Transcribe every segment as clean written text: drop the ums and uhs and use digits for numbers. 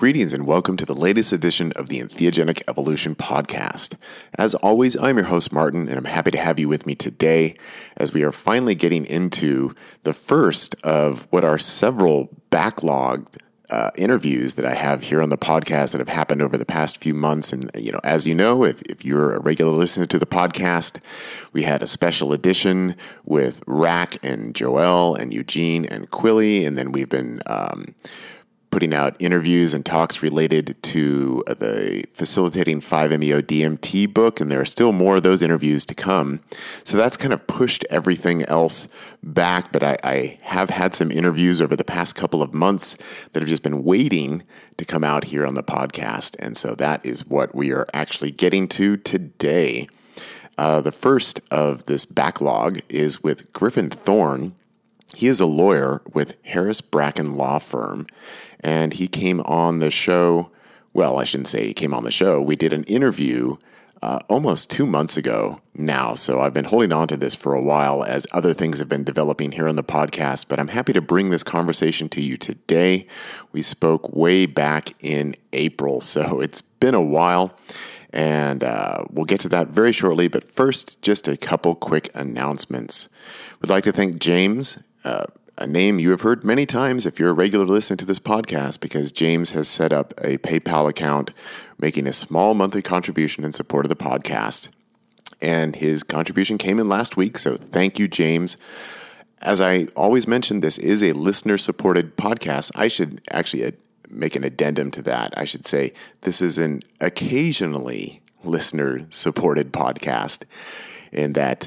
Greetings and welcome to the latest edition of the Entheogenic Evolution podcast. As always, I'm your host, Martin, and I'm happy to have you with me today as we are finally getting into the first of what are several backlogged interviews that I have here on the podcast that have happened over the past few months. And, as you know, if you're a regular listener to the podcast, we had a special edition with Rack and Joel and Eugene and Quilly. And then we've been putting out interviews and talks related to the Facilitating 5-MeO DMT book, and there are still more of those interviews to come. So that's kind of pushed everything else back, but I have had some interviews over the past couple of months that have just been waiting to come out here on the podcast, and so that is what we are actually getting to today. The first of this backlog is with Griffin Thorne. He is a lawyer with Harris Bracken Law Firm, and he came on the show. Well, I shouldn't say he came on the show. We did an interview almost 2 months ago now, so I've been holding on to this for a while as other things have been developing here on the podcast, but I'm happy to bring this conversation to you today. We spoke way back in April, so it's been a while, and we'll get to that very shortly, but first, just a couple quick announcements. We'd like to thank James, a name you have heard many times if you're a regular listener to this podcast, because James has set up a PayPal account making a small monthly contribution in support of the podcast. And his contribution came in last week, so thank you, James. As I always mention, this is a listener-supported podcast. I should actually make an addendum to that. I should say this is an occasionally listener-supported podcast. In that,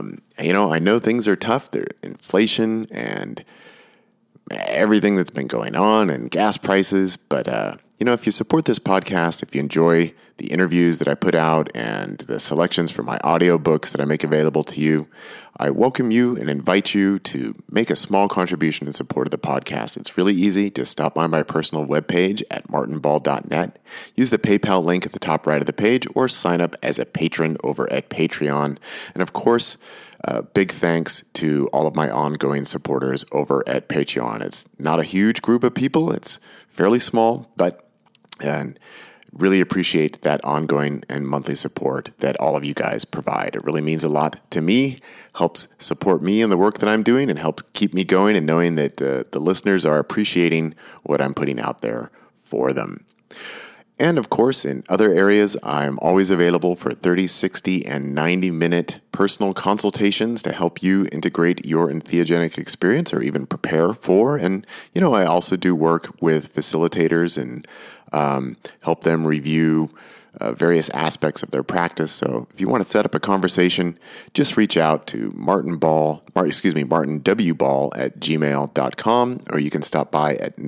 I know things are tough. There's inflation and everything that's been going on and gas prices. But, if you support this podcast, if you enjoy the interviews that I put out and the selections from my audiobooks that I make available to you, I welcome you and invite you to make a small contribution in support of the podcast. It's really easy. Just stop by my personal webpage at martinball.net, use the PayPal link at the top right of the page, or sign up as a patron over at Patreon. And of course, big thanks to all of my ongoing supporters over at Patreon. It's not a huge group of people. It's fairly small, but and really appreciate that ongoing and monthly support that all of you guys provide. It really means a lot to me, helps support me in the work that I'm doing, and helps keep me going and knowing that the listeners are appreciating what I'm putting out there for them. And of course, in other areas, I'm always available for 30, 60, and 90-minute personal consultations to help you integrate your entheogenic experience or even prepare for. And, I also do work with facilitators and help them review various aspects of their practice. So if you want to set up a conversation, just reach out to martinwball@gmail.com, or you can stop by at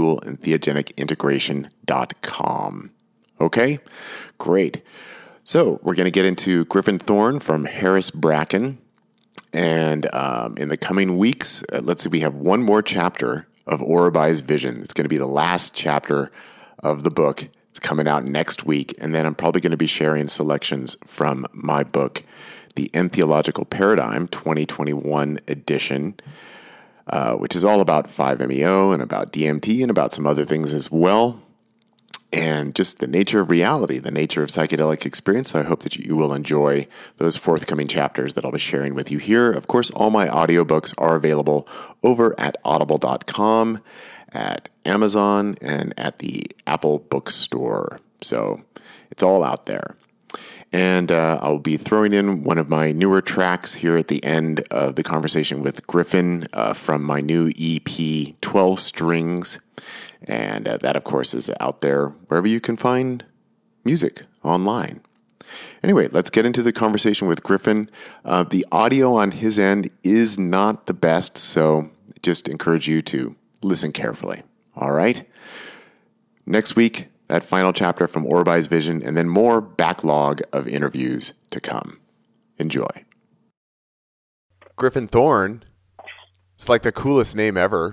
nondualentheogenicintegration.com. Okay, great. So we're going to get into Griffin Thorne from Harris Bracken. And in the coming weeks, let's see, we have one more chapter of Oribai's Vision. It's going to be the last chapter of the book. It's coming out next week, and then I'm probably going to be sharing selections from my book, The Entheological Paradigm 2021 edition, which is all about 5-MeO and about DMT and about some other things as well, and just the nature of reality, the nature of psychedelic experience. So I hope that you will enjoy those forthcoming chapters that I'll be sharing with you here. Of course, all my audiobooks are available over at audible.com, at Amazon, and at the Apple Bookstore. So it's all out there. And I'll be throwing in one of my newer tracks here at the end of the conversation with Griffin from my new EP, 12 Strings. And that, of course, is out there wherever you can find music online. Anyway, let's get into the conversation with Griffin. The audio on his end is not the best, so just encourage you to listen carefully. All right? Next week, that final chapter from Oribai's Vision, and then more backlog of interviews to come. Enjoy. Griffin Thorne. It's like the coolest name ever.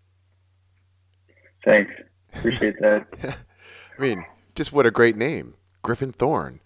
Thanks. Appreciate that. I mean, just what a great name. Griffin Thorne.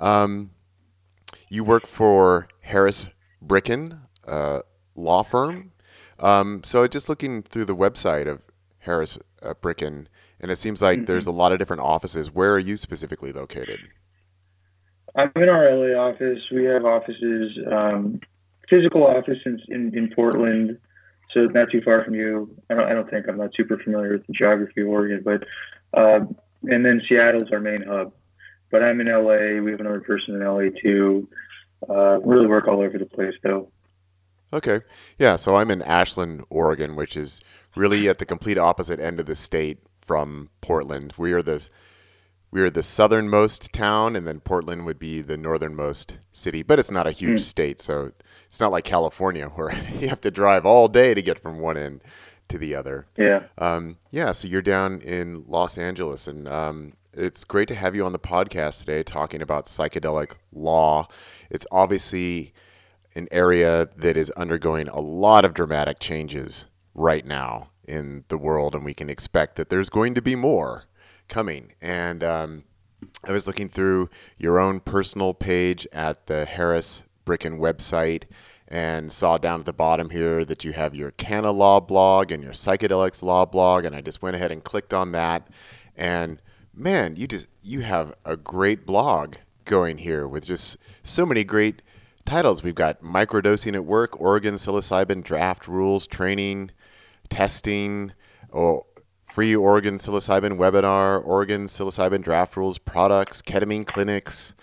You work for Harris Bracken law firm. So just looking through the website of Harris Bracken And it seems like hmm there's a lot of different offices. Where are you specifically located? I'm in our LA office. We have offices, physical office in Portland, so not too far from you. I don't think I'm not super familiar with the geography of Oregon, but and then Seattle's our main hub. But I'm in LA. We have another person in LA too. Really work all over the place though. Okay. Yeah, so I'm in Ashland, Oregon, which is really at the complete opposite end of the state from Portland. We are the southernmost town, and then Portland would be the northernmost city. But it's not a huge Mm, state, so it's not like California where you have to drive all day to get from one end to the other. yeah. Yeah, so you're down in Los Angeles, and it's great to have you on the podcast today talking about psychedelic law. It's obviously an area that is undergoing a lot of dramatic changes right now in the world, and we can expect that there's going to be more coming. And I was looking through your own personal page at the Harris Bricken website and saw down at the bottom here that you have your Canna Law blog and your Psychedelics Law blog, and I just went ahead and clicked on that. And man, you have a great blog going here with just so many great titles. We've got Microdosing at Work, Oregon Psilocybin Draft Rules, Training, Testing, oh, Free Oregon Psilocybin Webinar, Oregon Psilocybin Draft Rules, Products, Ketamine Clinics,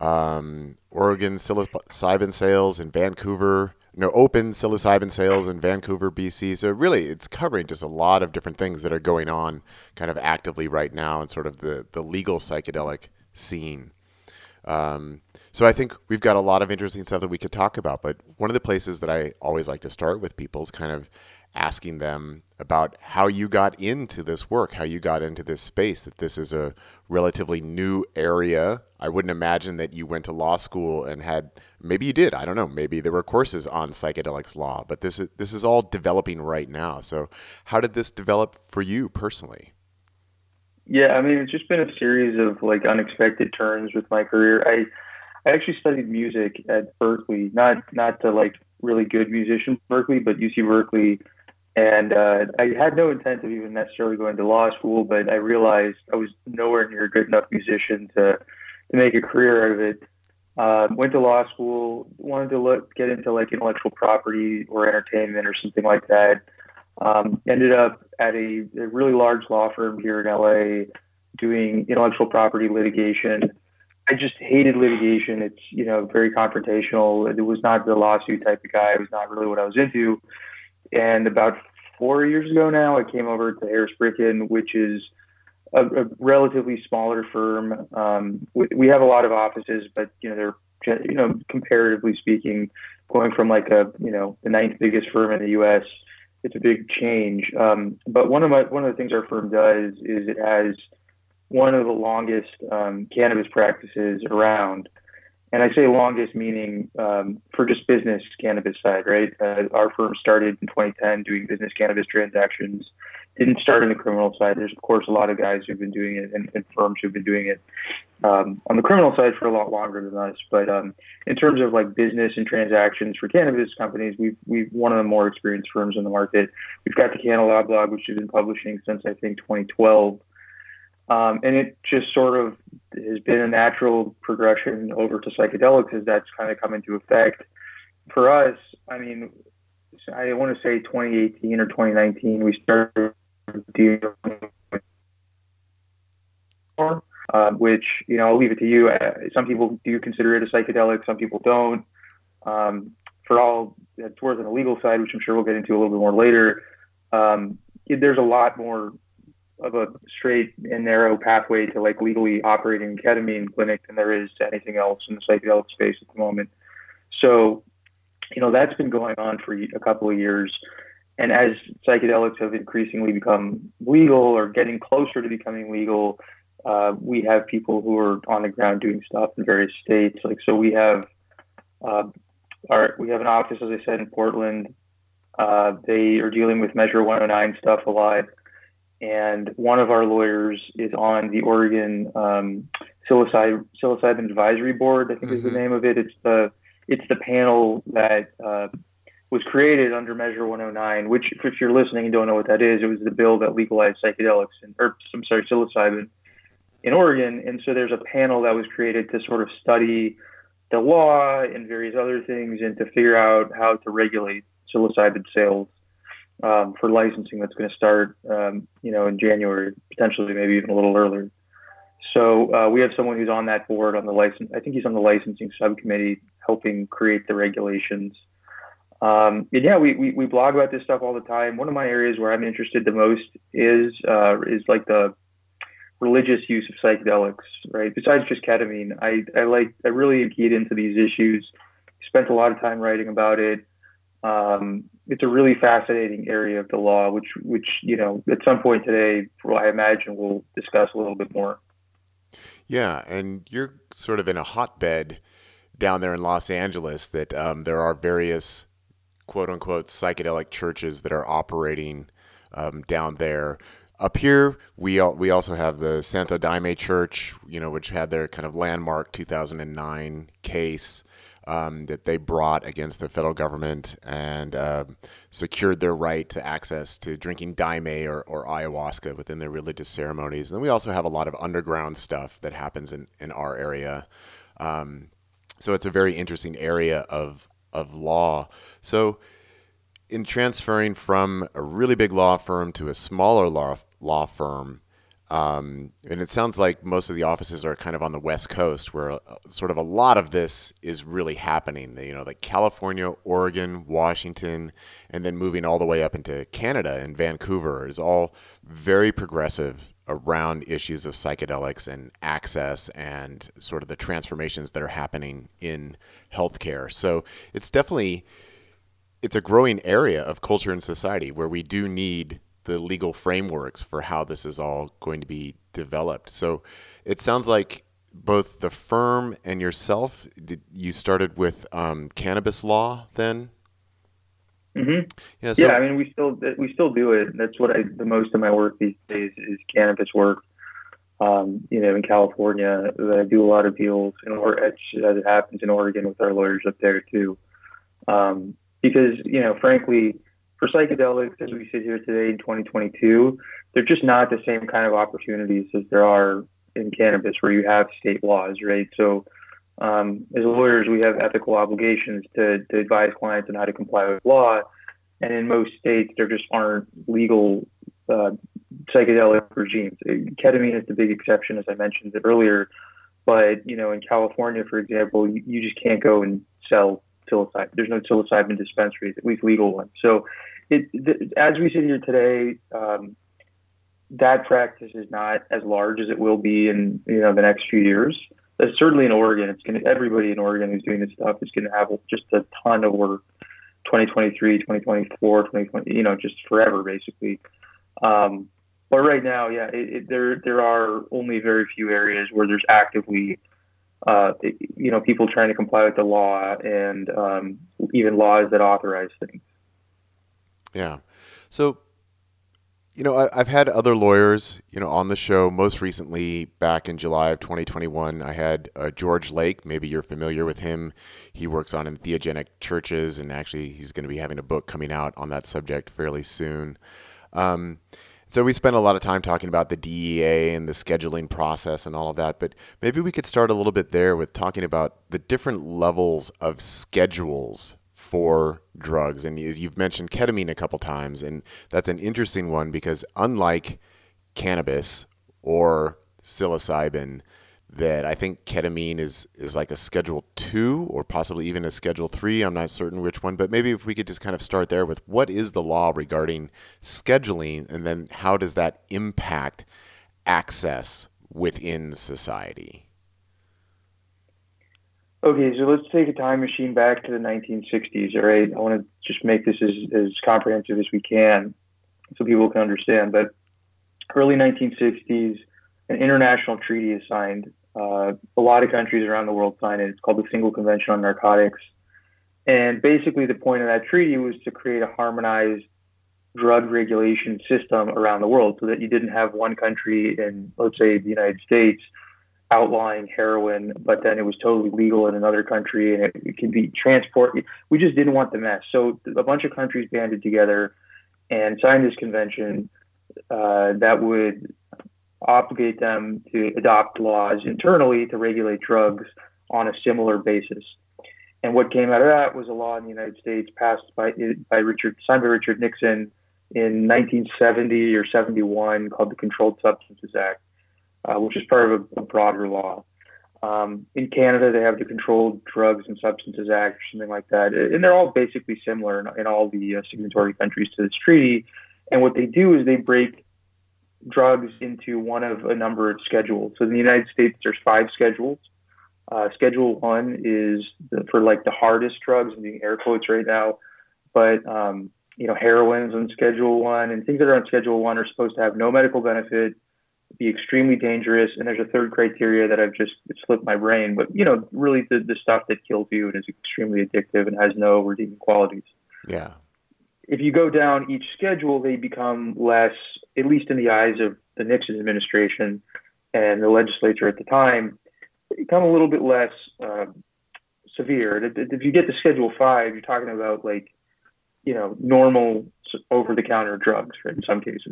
Oregon Psilocybin Sales in Vancouver, no, Open Psilocybin Sales in Vancouver, BC. So really, it's covering just a lot of different things that are going on kind of actively right now in sort of the legal psychedelic scene. So I think we've got a lot of interesting stuff that we could talk about. But one of the places that I always like to start with people is kind of asking them about how you got into this work, how you got into this space, that this is a relatively new area. I wouldn't imagine that you went to law school and had, maybe you did, I don't know, maybe there were courses on psychedelics law, but this is all developing right now. So how did this develop for you personally? Yeah, I mean, it's just been a series of like unexpected turns with my career. I actually studied music at Berkeley, not the like really good musician Berkeley, but UC Berkeley. And I had no intent of even necessarily going to law school, but I realized I was nowhere near a good enough musician to make a career out of it. Went to law school, wanted to get into like intellectual property or entertainment or something like that. Ended up at a really large law firm here in LA doing intellectual property litigation. I just hated litigation. It's, very confrontational. It was not the lawsuit type of guy. It was not really what I was into. And about 4 years ago now, I came over to Harris Bricken, which is a relatively smaller firm. We have a lot of offices, but they're comparatively speaking, going from like the ninth biggest firm in the U.S., it's a big change. But one of the things our firm does is it has one of the longest cannabis practices around. And I say longest meaning for just business cannabis side, right? Our firm started in 2010 doing business cannabis transactions. Didn't start in the criminal side. There's of course a lot of guys who've been doing it and firms who've been doing it on the criminal side for a lot longer than us. But in terms of like business and transactions for cannabis companies, we've one of the more experienced firms in the market. We've got the Canna Law blog, which has been publishing since I think 2012. And it just sort of has been a natural progression over to psychedelics as that's kind of come into effect. For us, I mean, I want to say 2018 or 2019, we started dealing with which, I'll leave it to you. Some people do consider it a psychedelic, some people don't. For all that's worth on the legal side, which I'm sure we'll get into a little bit more later, there's a lot more of a straight and narrow pathway to like legally operating ketamine clinic than there is to anything else in the psychedelic space at the moment. So, that's been going on for a couple of years. And as psychedelics have increasingly become legal or getting closer to becoming legal, we have people who are on the ground doing stuff in various states. Like, so we have we have an office, as I said, in Portland. They are dealing with Measure 109 stuff a lot. And one of our lawyers is on the Oregon Psilocybin Advisory Board, I think is the name of it. It's the panel that was created under Measure 109, which, if you're listening and don't know what that is, it was the bill that legalized psychedelics, psilocybin in Oregon. And so there's a panel that was created to sort of study the law and various other things and to figure out how to regulate psilocybin sales for licensing that's going to start, in January, potentially maybe even a little earlier. So we have someone who's on that board on the license. I think he's on the licensing subcommittee helping create the regulations. And yeah, we blog about this stuff all the time. One of my areas where I'm interested the most is like the religious use of psychedelics, right? Besides just ketamine, I really keyed into these issues. Spent a lot of time writing about it. It's a really fascinating area of the law, which at some point today, I imagine we'll discuss a little bit more. Yeah, and you're sort of in a hotbed down there in Los Angeles that there are various quote unquote psychedelic churches that are operating down there. Up here, we also have the Santo Daime Church, which had their kind of landmark 2009 case that they brought against the federal government and secured their right to access to drinking daime or ayahuasca within their religious ceremonies. And then we also have a lot of underground stuff that happens in our area. So it's a very interesting area of law. So in transferring from a really big law firm to a smaller law firm, and it sounds like most of the offices are kind of on the West Coast, where sort of a lot of this is really happening. Like California, Oregon, Washington, and then moving all the way up into Canada and Vancouver is all very progressive around issues of psychedelics and access and sort of the transformations that are happening in healthcare. So it's a growing area of culture and society where we do need the legal frameworks for how this is all going to be developed. So it sounds like both the firm and yourself, you started with cannabis law then? Mm-hmm. Yeah, I mean, we still do it. That's what the most of my work these days is cannabis work. In California, I do a lot of deals, as it happens in Oregon with our lawyers up there too. Because, frankly, for psychedelics, as we sit here today in 2022, they're just not the same kind of opportunities as there are in cannabis, where you have state laws, right? So as lawyers, we have ethical obligations to advise clients on how to comply with law. And in most states, there just aren't legal psychedelic regimes. Ketamine is the big exception, as I mentioned earlier. But, in California, for example, you just can't go and sell psilocybin. There's no psilocybin dispensaries, at least legal ones. So as we sit here today, that practice is not as large as it will be in the next few years. Certainly in Oregon, everybody in Oregon who's doing this stuff is going to have just a ton of work. 2023, 2024, 2020, just forever basically. But right now, yeah, there are only very few areas where there's actively people trying to comply with the law and even laws that authorize things. Yeah. So, I've had other lawyers, on the show. Most recently, back in July of 2021, I had George Lake. Maybe you're familiar with him. He works on entheogenic churches, and actually he's going to be having a book coming out on that subject fairly soon. So we spent a lot of time talking about the DEA and the scheduling process and all of that, but maybe we could start a little bit there with talking about the different levels of schedules for drugs. And you've mentioned ketamine a couple times, and that's an interesting one because unlike cannabis or psilocybin, that I think ketamine is like a Schedule 2 or possibly even a Schedule 3. I'm not certain which one, but maybe if we could just kind of start there with what is the law regarding scheduling, and then how does that impact access within society? Okay, so let's take a time machine back to the 1960s, all right? I want to just make this as comprehensive as we can so people can understand. But early 1960s, an international treaty is signed. A lot of countries around the world signed it. It's called the Single Convention on Narcotics. And basically the point of that treaty was to create a harmonized drug regulation system around the world so that you didn't have one country in, let's say, the United States, outlawing heroin, but then it was totally legal in another country and it could be transported. We just didn't want the mess. So a bunch of countries banded together and signed this convention that would obligate them to adopt laws internally to regulate drugs on a similar basis. And what came out of that was a law in the United States passed signed by Richard Nixon in 1970 or 71 called the Controlled Substances Act, which is part of a broader law. In Canada, they have the Controlled Drugs and Substances Act or something like that. And they're all basically similar in all the signatory countries to this treaty. And what they do is they break drugs into one of a number of schedules. So in the United States, there's 5 schedules. Schedule 1 is for like the hardest drugs, I'm doing air quotes right now, but heroin's on Schedule 1, and things that are on Schedule 1 are supposed to have no medical benefit, be extremely dangerous, and there's a third criteria that it slipped my brain, but really the stuff that kills you and is extremely addictive and has no redeeming qualities. Yeah. If you go down each schedule, they become less, at least in the eyes of the Nixon administration and the legislature at the time, become a little bit less severe. If you get to Schedule 5, you're talking about normal over-the-counter drugs, right, in some cases.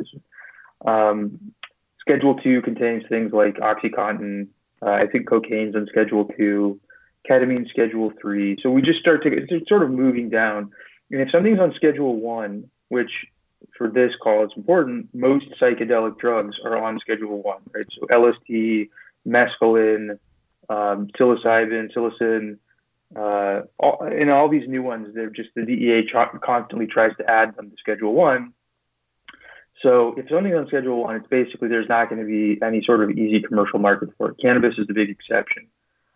Schedule 2 contains things like OxyContin. I think cocaine's on Schedule 2, ketamine Schedule 3. So we just it's sort of moving down. And if something's on Schedule 1, which for this call is important, most psychedelic drugs are on Schedule 1, right? So LSD, mescaline, psilocybin, and all these new ones, they're just the DEA constantly tries to add them to Schedule 1. So if something's on Schedule 1, it's basically there's not going to be any sort of easy commercial market for it. Cannabis is the big exception.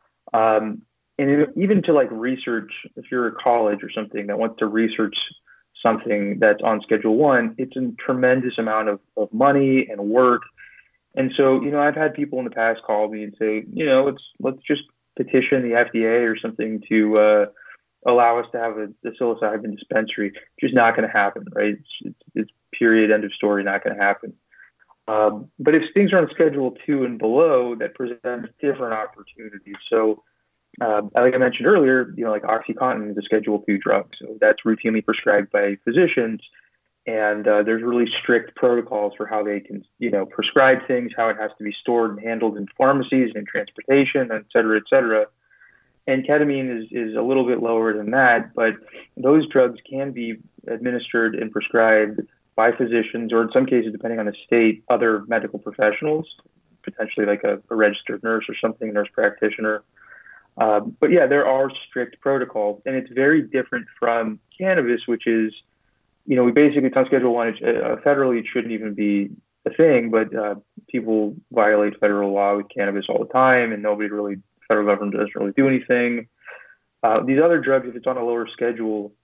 And even to research, if you're a college or something that wants to research something that's on Schedule 1, it's a tremendous amount of money and work. And so, I've had people in the past call me and say, let's just petition the FDA or something to allow us to have a psilocybin dispensary. Just not going to happen, right? It's period, end of story, not going to happen. But if things are on Schedule 2 and below, that presents different opportunities. So, like I mentioned earlier, like OxyContin is a Schedule 2 drug. So that's routinely prescribed by physicians. And there's really strict protocols for how they can, prescribe things, how it has to be stored and handled in pharmacies and transportation, et cetera, et cetera. And ketamine is a little bit lower than that, but those drugs can be administered and prescribed by physicians, or in some cases, depending on the state, other medical professionals, potentially like a registered nurse or something, nurse practitioner. But yeah, there are strict protocols, and it's very different from cannabis, which is, we basically, it's on Schedule 1, federally it shouldn't even be a thing, but people violate federal law with cannabis all the time, and federal government doesn't really do anything. These other drugs, if it's on a lower schedule,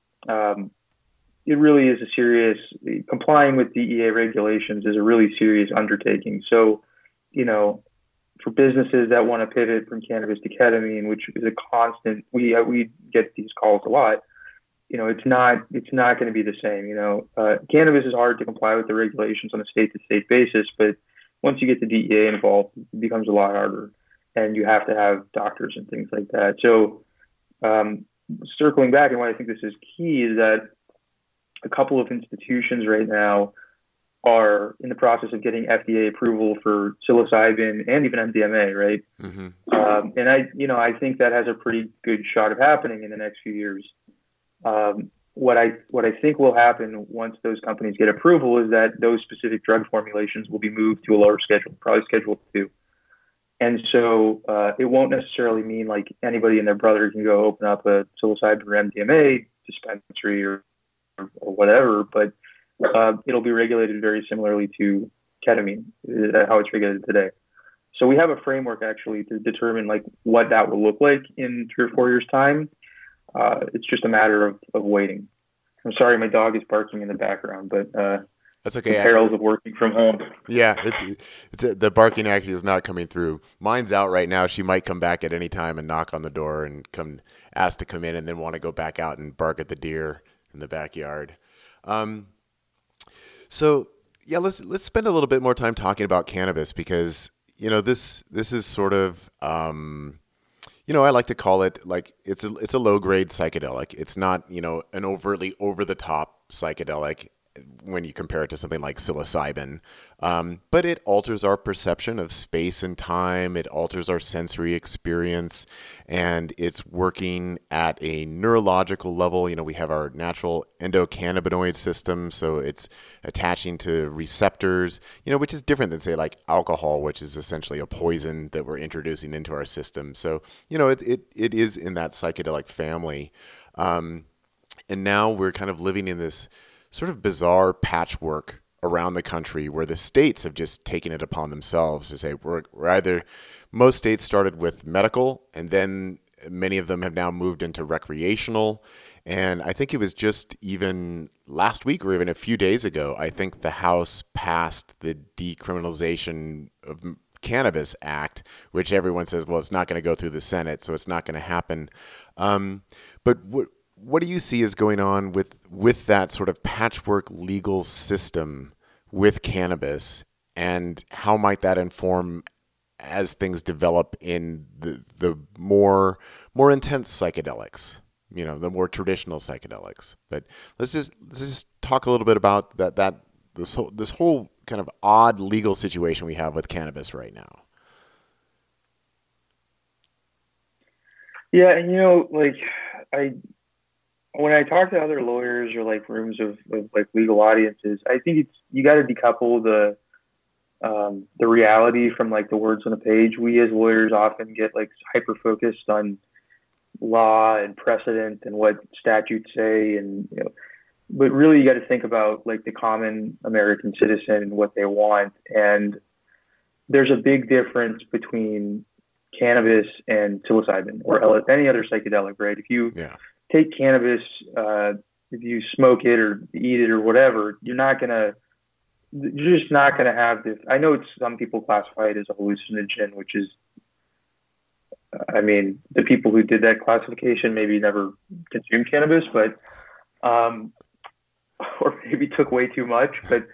it really is complying with DEA regulations is a really serious undertaking. So, for businesses that want to pivot from cannabis to ketamine, which is a constant, we get these calls a lot. It's not going to be the same. Cannabis is hard to comply with the regulations on a state-to-state basis, but once you get the DEA involved, it becomes a lot harder, and you have to have doctors and things like that. So, circling back, and why I think this is key is that a couple of institutions right now are in the process of getting FDA approval for psilocybin and even MDMA, right? Mm-hmm. And I think that has a pretty good shot of happening in the next few years. What I think will happen once those companies get approval is that those specific drug formulations will be moved to a lower schedule, probably Schedule 2. And so it won't necessarily mean like anybody and their brother can go open up a psilocybin or MDMA dispensary or whatever, but it'll be regulated very similarly to ketamine, how it's regulated today. So we have a framework actually to determine like what that will look like in 3 or 4 years' time. It's just a matter of waiting. I'm sorry, my dog is barking in the background, but that's okay. The perils of working from home. Yeah, it's the barking actually is not coming through. Mine's out right now. She might come back at any time and knock on the door and ask to come in, and then want to go back out and bark at the deer in the backyard. So yeah, let's spend a little bit more time talking about cannabis, because this is sort of I like to call it like it's a low grade psychedelic. It's not an overtly over the top psychedelic when you compare it to something like psilocybin. But it alters our perception of space and time. It alters our sensory experience, and it's working at a neurological level. We have our natural endocannabinoid system, so it's attaching to receptors, which is different than, say, like alcohol, which is essentially a poison that we're introducing into our system. So, it is in that psychedelic family. And now we're kind of living in this sort of bizarre patchwork around the country where the states have just taken it upon themselves to say we're either, most states started with medical, and then many of them have now moved into recreational. And I think it was just even last week or even a few days ago, I think the House passed the Decriminalization of Cannabis Act, which everyone says, well, it's not going to go through the Senate, so it's not going to happen. But what do you see is going on with that sort of patchwork legal system with cannabis, and how might that inform as things develop in the more intense psychedelics, the more traditional psychedelics? But let's just talk a little bit about this whole kind of odd legal situation we have with cannabis right now. Yeah, and when I talk to other lawyers or like rooms of like legal audiences, I think you got to decouple the reality from like the words on the page. We as lawyers often get like hyper focused on law and precedent and what statutes say, and but really you got to think about like the common American citizen and what they want. And there's a big difference between cannabis and psilocybin or any other psychedelic, right? If you take cannabis, if you smoke it or eat it or whatever, you're just not gonna have this. I know some people classify it as a hallucinogen, which is, I mean, the people who did that classification maybe never consumed cannabis, but or maybe took way too much, but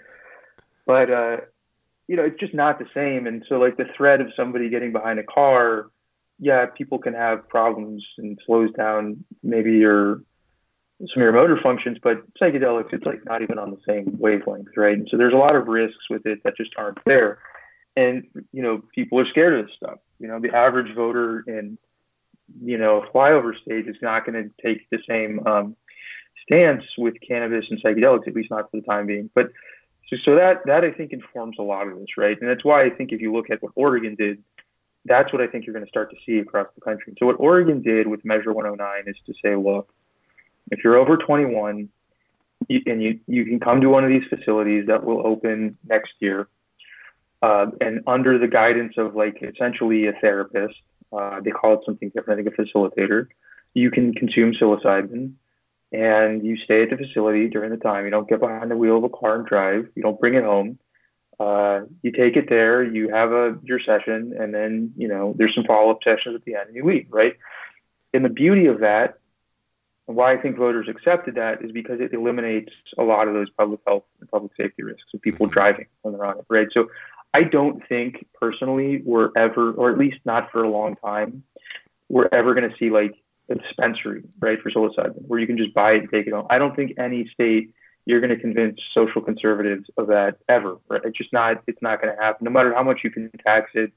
it's just not the same. And so like the threat of somebody getting behind a car, yeah, people can have problems and slows down maybe some of your motor functions, but psychedelics, it's like not even on the same wavelength, right? And so there's a lot of risks with it that just aren't there. And, people are scared of this stuff. The average voter in, a flyover state is not going to take the same stance with cannabis and psychedelics, at least not for the time being. But so that I think informs a lot of this, right? And that's why I think if you look at what Oregon did, that's what I think you're going to start to see across the country. So what Oregon did with Measure 109 is to say, look, if you're over 21 and you can come to one of these facilities that will open next year, and under the guidance of like essentially a therapist, they call it something different, I think a facilitator, you can consume psilocybin and you stay at the facility during the time. You don't get behind the wheel of a car and drive. You don't bring it home. You take it there, you have your session, and then, there's some follow-up sessions at the end and you leave, right? And the beauty of that, and why I think voters accepted that, is because it eliminates a lot of those public health and public safety risks of people driving when they're on it, right? So I don't think personally we're ever, or at least not for a long time, we're ever going to see like a dispensary, right, for psilocybin, where you can just buy it and take it home. I don't think any state you're going to convince social conservatives of that ever, right? It's not going to happen, no matter how much you can tax it.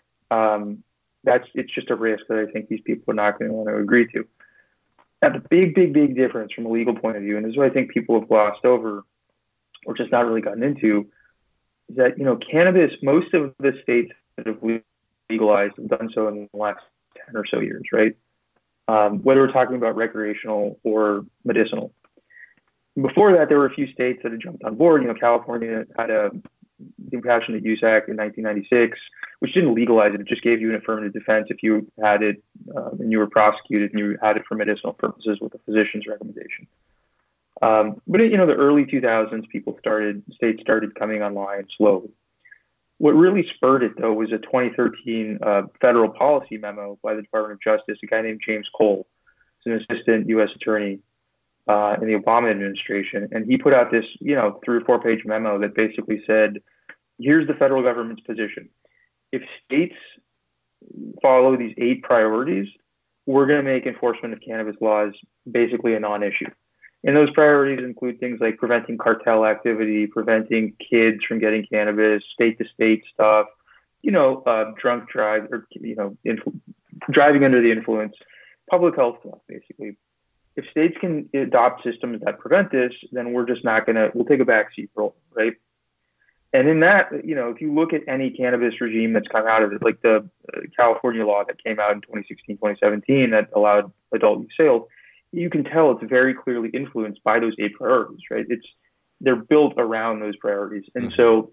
It's just a risk that I think these people are not going to want to agree to. Now, the big difference from a legal point of view, and this is what I think people have glossed over or just not really gotten into, is that, cannabis, most of the states that have legalized have done so in the last 10 or so years, right? Whether we're talking about recreational or medicinal. Before that, there were a few states that had jumped on board. California had the Compassionate Use Act in 1996, which didn't legalize it. It just gave you an affirmative defense if you had it and you were prosecuted and you had it for medicinal purposes with a physician's recommendation. But in the early 2000s, states started coming online slowly. What really spurred it, though, was a 2013 federal policy memo by the Department of Justice, a guy named James Cole, who's an assistant U.S. attorney in the Obama administration. And he put out this, 3 or 4 page memo that basically said, here's the federal government's position. if states follow these 8 priorities, we're going to make enforcement of cannabis laws basically a non-issue. And those priorities include things like preventing cartel activity, preventing kids from getting cannabis, state-to-state stuff, drunk drive, or driving under the influence, public health stuff, basically. If states can adopt systems that prevent this, then we're just not we'll take a backseat role, right? And in that, if you look at any cannabis regime that's come out of it, like the California law that came out in 2016, 2017 that allowed adult use sales, you can tell it's very clearly influenced by those 8 priorities, right? They're built around those priorities. And so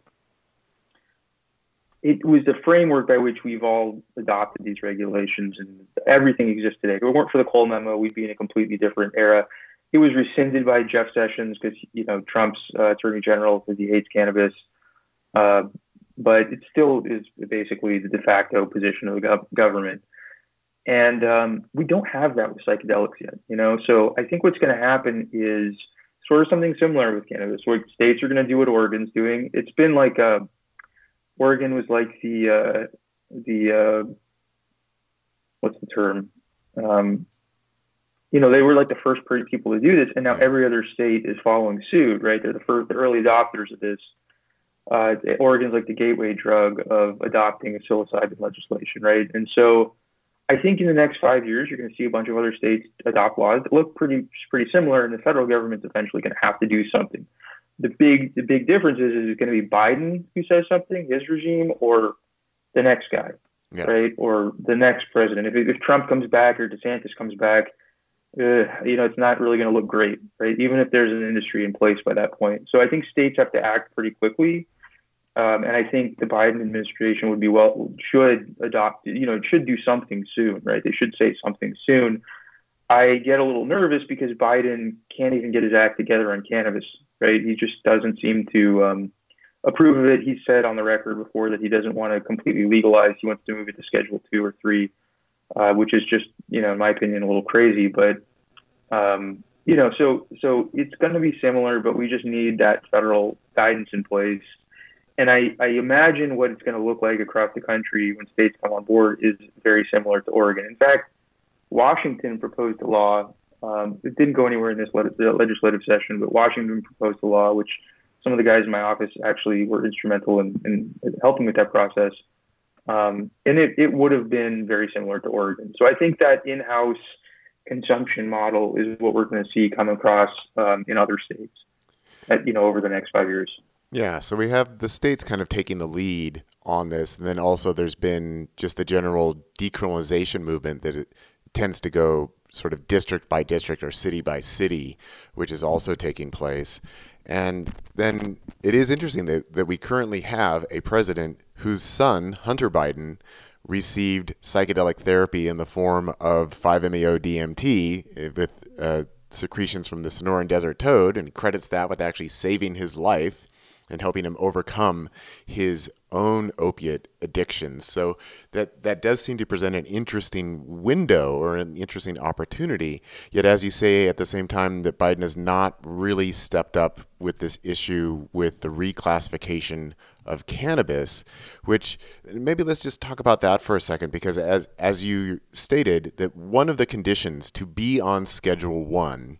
it was the framework by which we've all adopted these regulations, and everything exists today. If it weren't for the Cole memo, we'd be in a completely different era. It was rescinded by Jeff Sessions because, Trump's attorney general, because he hates cannabis. But it still is basically the de facto position of the government. And we don't have that with psychedelics yet, So I think what's going to happen is sort of something similar with cannabis, where states are going to do what Oregon's doing. It's been like Oregon was like the what's the term? They were like the first people to do this, and now every other state is following suit, right? They're the early adopters of this. Oregon's like the gateway drug of adopting a psilocybin legislation, right? And so I think in the next 5 years, you're going to see a bunch of other states adopt laws that look pretty similar, and the federal government's eventually going to have to do something. The big difference is it going to be Biden who says something, his regime, or the next guy, right? Or the next president. If Trump comes back or DeSantis comes back, it's not really going to look great, right? Even if there's an industry in place by that point. So I think states have to act pretty quickly. And I think the Biden administration should adopt, should do something soon, right? They should say something soon. I get a little nervous because Biden can't even get his act together on cannabis, right? He just doesn't seem to approve of it. He said on the record before that he doesn't want to completely legalize. He wants to move it to Schedule 2 or 3, which is just, in my opinion, a little crazy. But, so it's going to be similar, but we just need that federal guidance in place. And I imagine what it's going to look like across the country when states come on board is very similar to Oregon. In fact, Washington proposed a law. It didn't go anywhere in this legislative session, but Washington proposed a law, which some of the guys in my office actually were instrumental in helping with that process. And it would have been very similar to Oregon. So I think that in-house consumption model is what we're going to see come across in other states, over the next 5 years. Yeah, so we have the states kind of taking the lead on this, and then also there's been just the general decriminalization movement that it tends to go sort of district by district or city by city, which is also taking place. And then it is interesting that we currently have a president whose son, Hunter Biden, received psychedelic therapy in the form of 5-MeO-DMT with secretions from the Sonoran Desert toad, and credits that with actually saving his life and helping him overcome his own opiate addictions. So that does seem to present an interesting window or an interesting opportunity. Yet, as you say, at the same time, that Biden has not really stepped up with this issue with the reclassification of cannabis, which maybe let's just talk about that for a second, because as you stated, that one of the conditions to be on Schedule 1,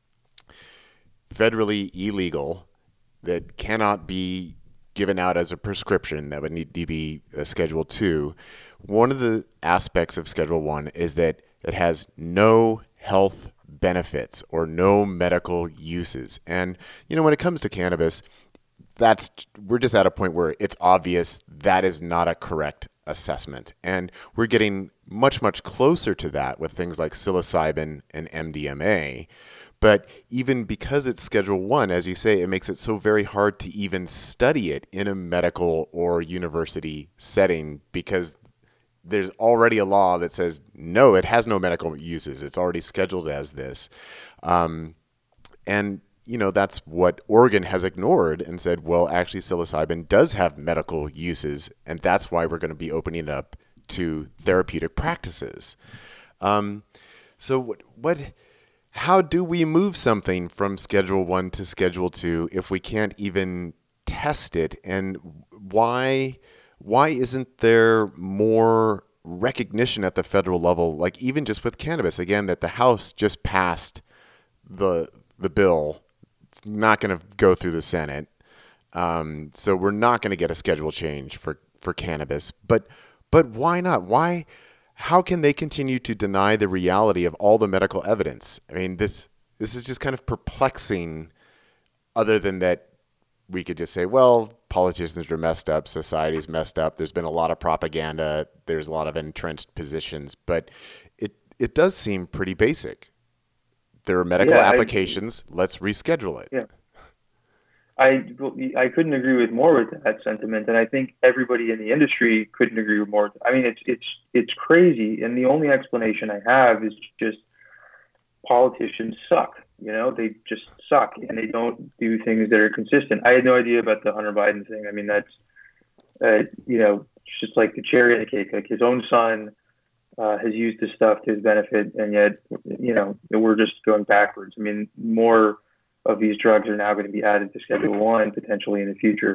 federally illegal, that cannot be given out as a prescription, that would need to be a Schedule 2. One of the aspects of Schedule 1 is that it has no health benefits or no medical uses. And, when it comes to cannabis, we're just at a point where it's obvious that is not a correct assessment. And we're getting much, much closer to that with things like psilocybin and MDMA. But even because it's Schedule 1, as you say, it makes it so very hard to even study it in a medical or university setting, because there's already a law that says, no, it has no medical uses. It's already scheduled as this. And that's what Oregon has ignored and said, well, actually, psilocybin does have medical uses, and that's why we're going to be opening it up to therapeutic practices. So how do we move something from Schedule 1 to Schedule 2 if we can't even test it? And why why isn't there more recognition at the federal level, like even just with cannabis, again, that the House just passed the bill. It's not going to go through the Senate. So we're not going to get a schedule change for cannabis. But why not? Why? How can they continue to deny the reality of all the medical evidence? I mean, this is just kind of perplexing, other than that we could just say, well, politicians are messed up, society's messed up, there's been a lot of propaganda, there's a lot of entrenched positions, but it does seem pretty basic. There are medical applications, let's reschedule it. Yeah. I couldn't agree with more with that sentiment, and I think everybody in the industry couldn't agree with more. I mean, it's crazy, and the only explanation I have is just politicians suck. You know, they just suck, and they don't do things that are consistent. I had no idea about the Hunter Biden thing. I mean, that's you know, it's just like the cherry on the cake. Like his own son has used this stuff to his benefit, and yet, you know, we're just going backwards. I mean, more of these drugs are now going to be added to Schedule 1 potentially in the future.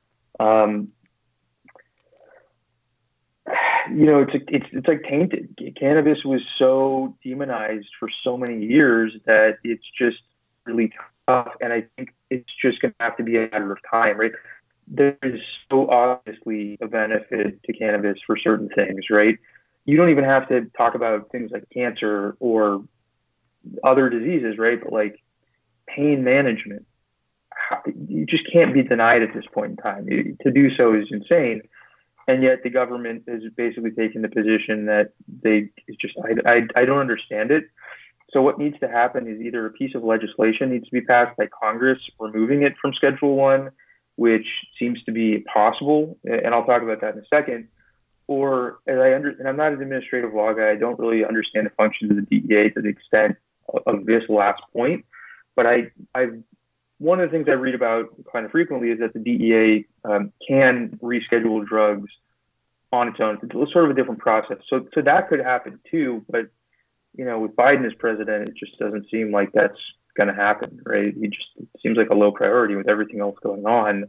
You know, it's like tainted. Cannabis was so demonized for so many years that it's just really tough, and I think it's just going to have to be a matter of time, right? There is so obviously a benefit to cannabis for certain things, right? You don't even have to talk about things like cancer or other diseases, right? But like pain management, you just can't be denied at this point in time. To do so is insane. And yet the government is basically taking the position that I don't understand it. So what needs to happen is either a piece of legislation needs to be passed by Congress removing it from Schedule 1, which seems to be possible, and I'll talk about that in a second. Or, and I'm not an administrative law guy, I don't really understand the functions of the DEA to the extent of this last point. But one of the things I read about kind of frequently is that the DEA can reschedule drugs on its own. It's sort of a different process. So that could happen too. But, you know, with Biden as president, it just doesn't seem like that's going to happen, right? It seems like a low priority with everything else going on.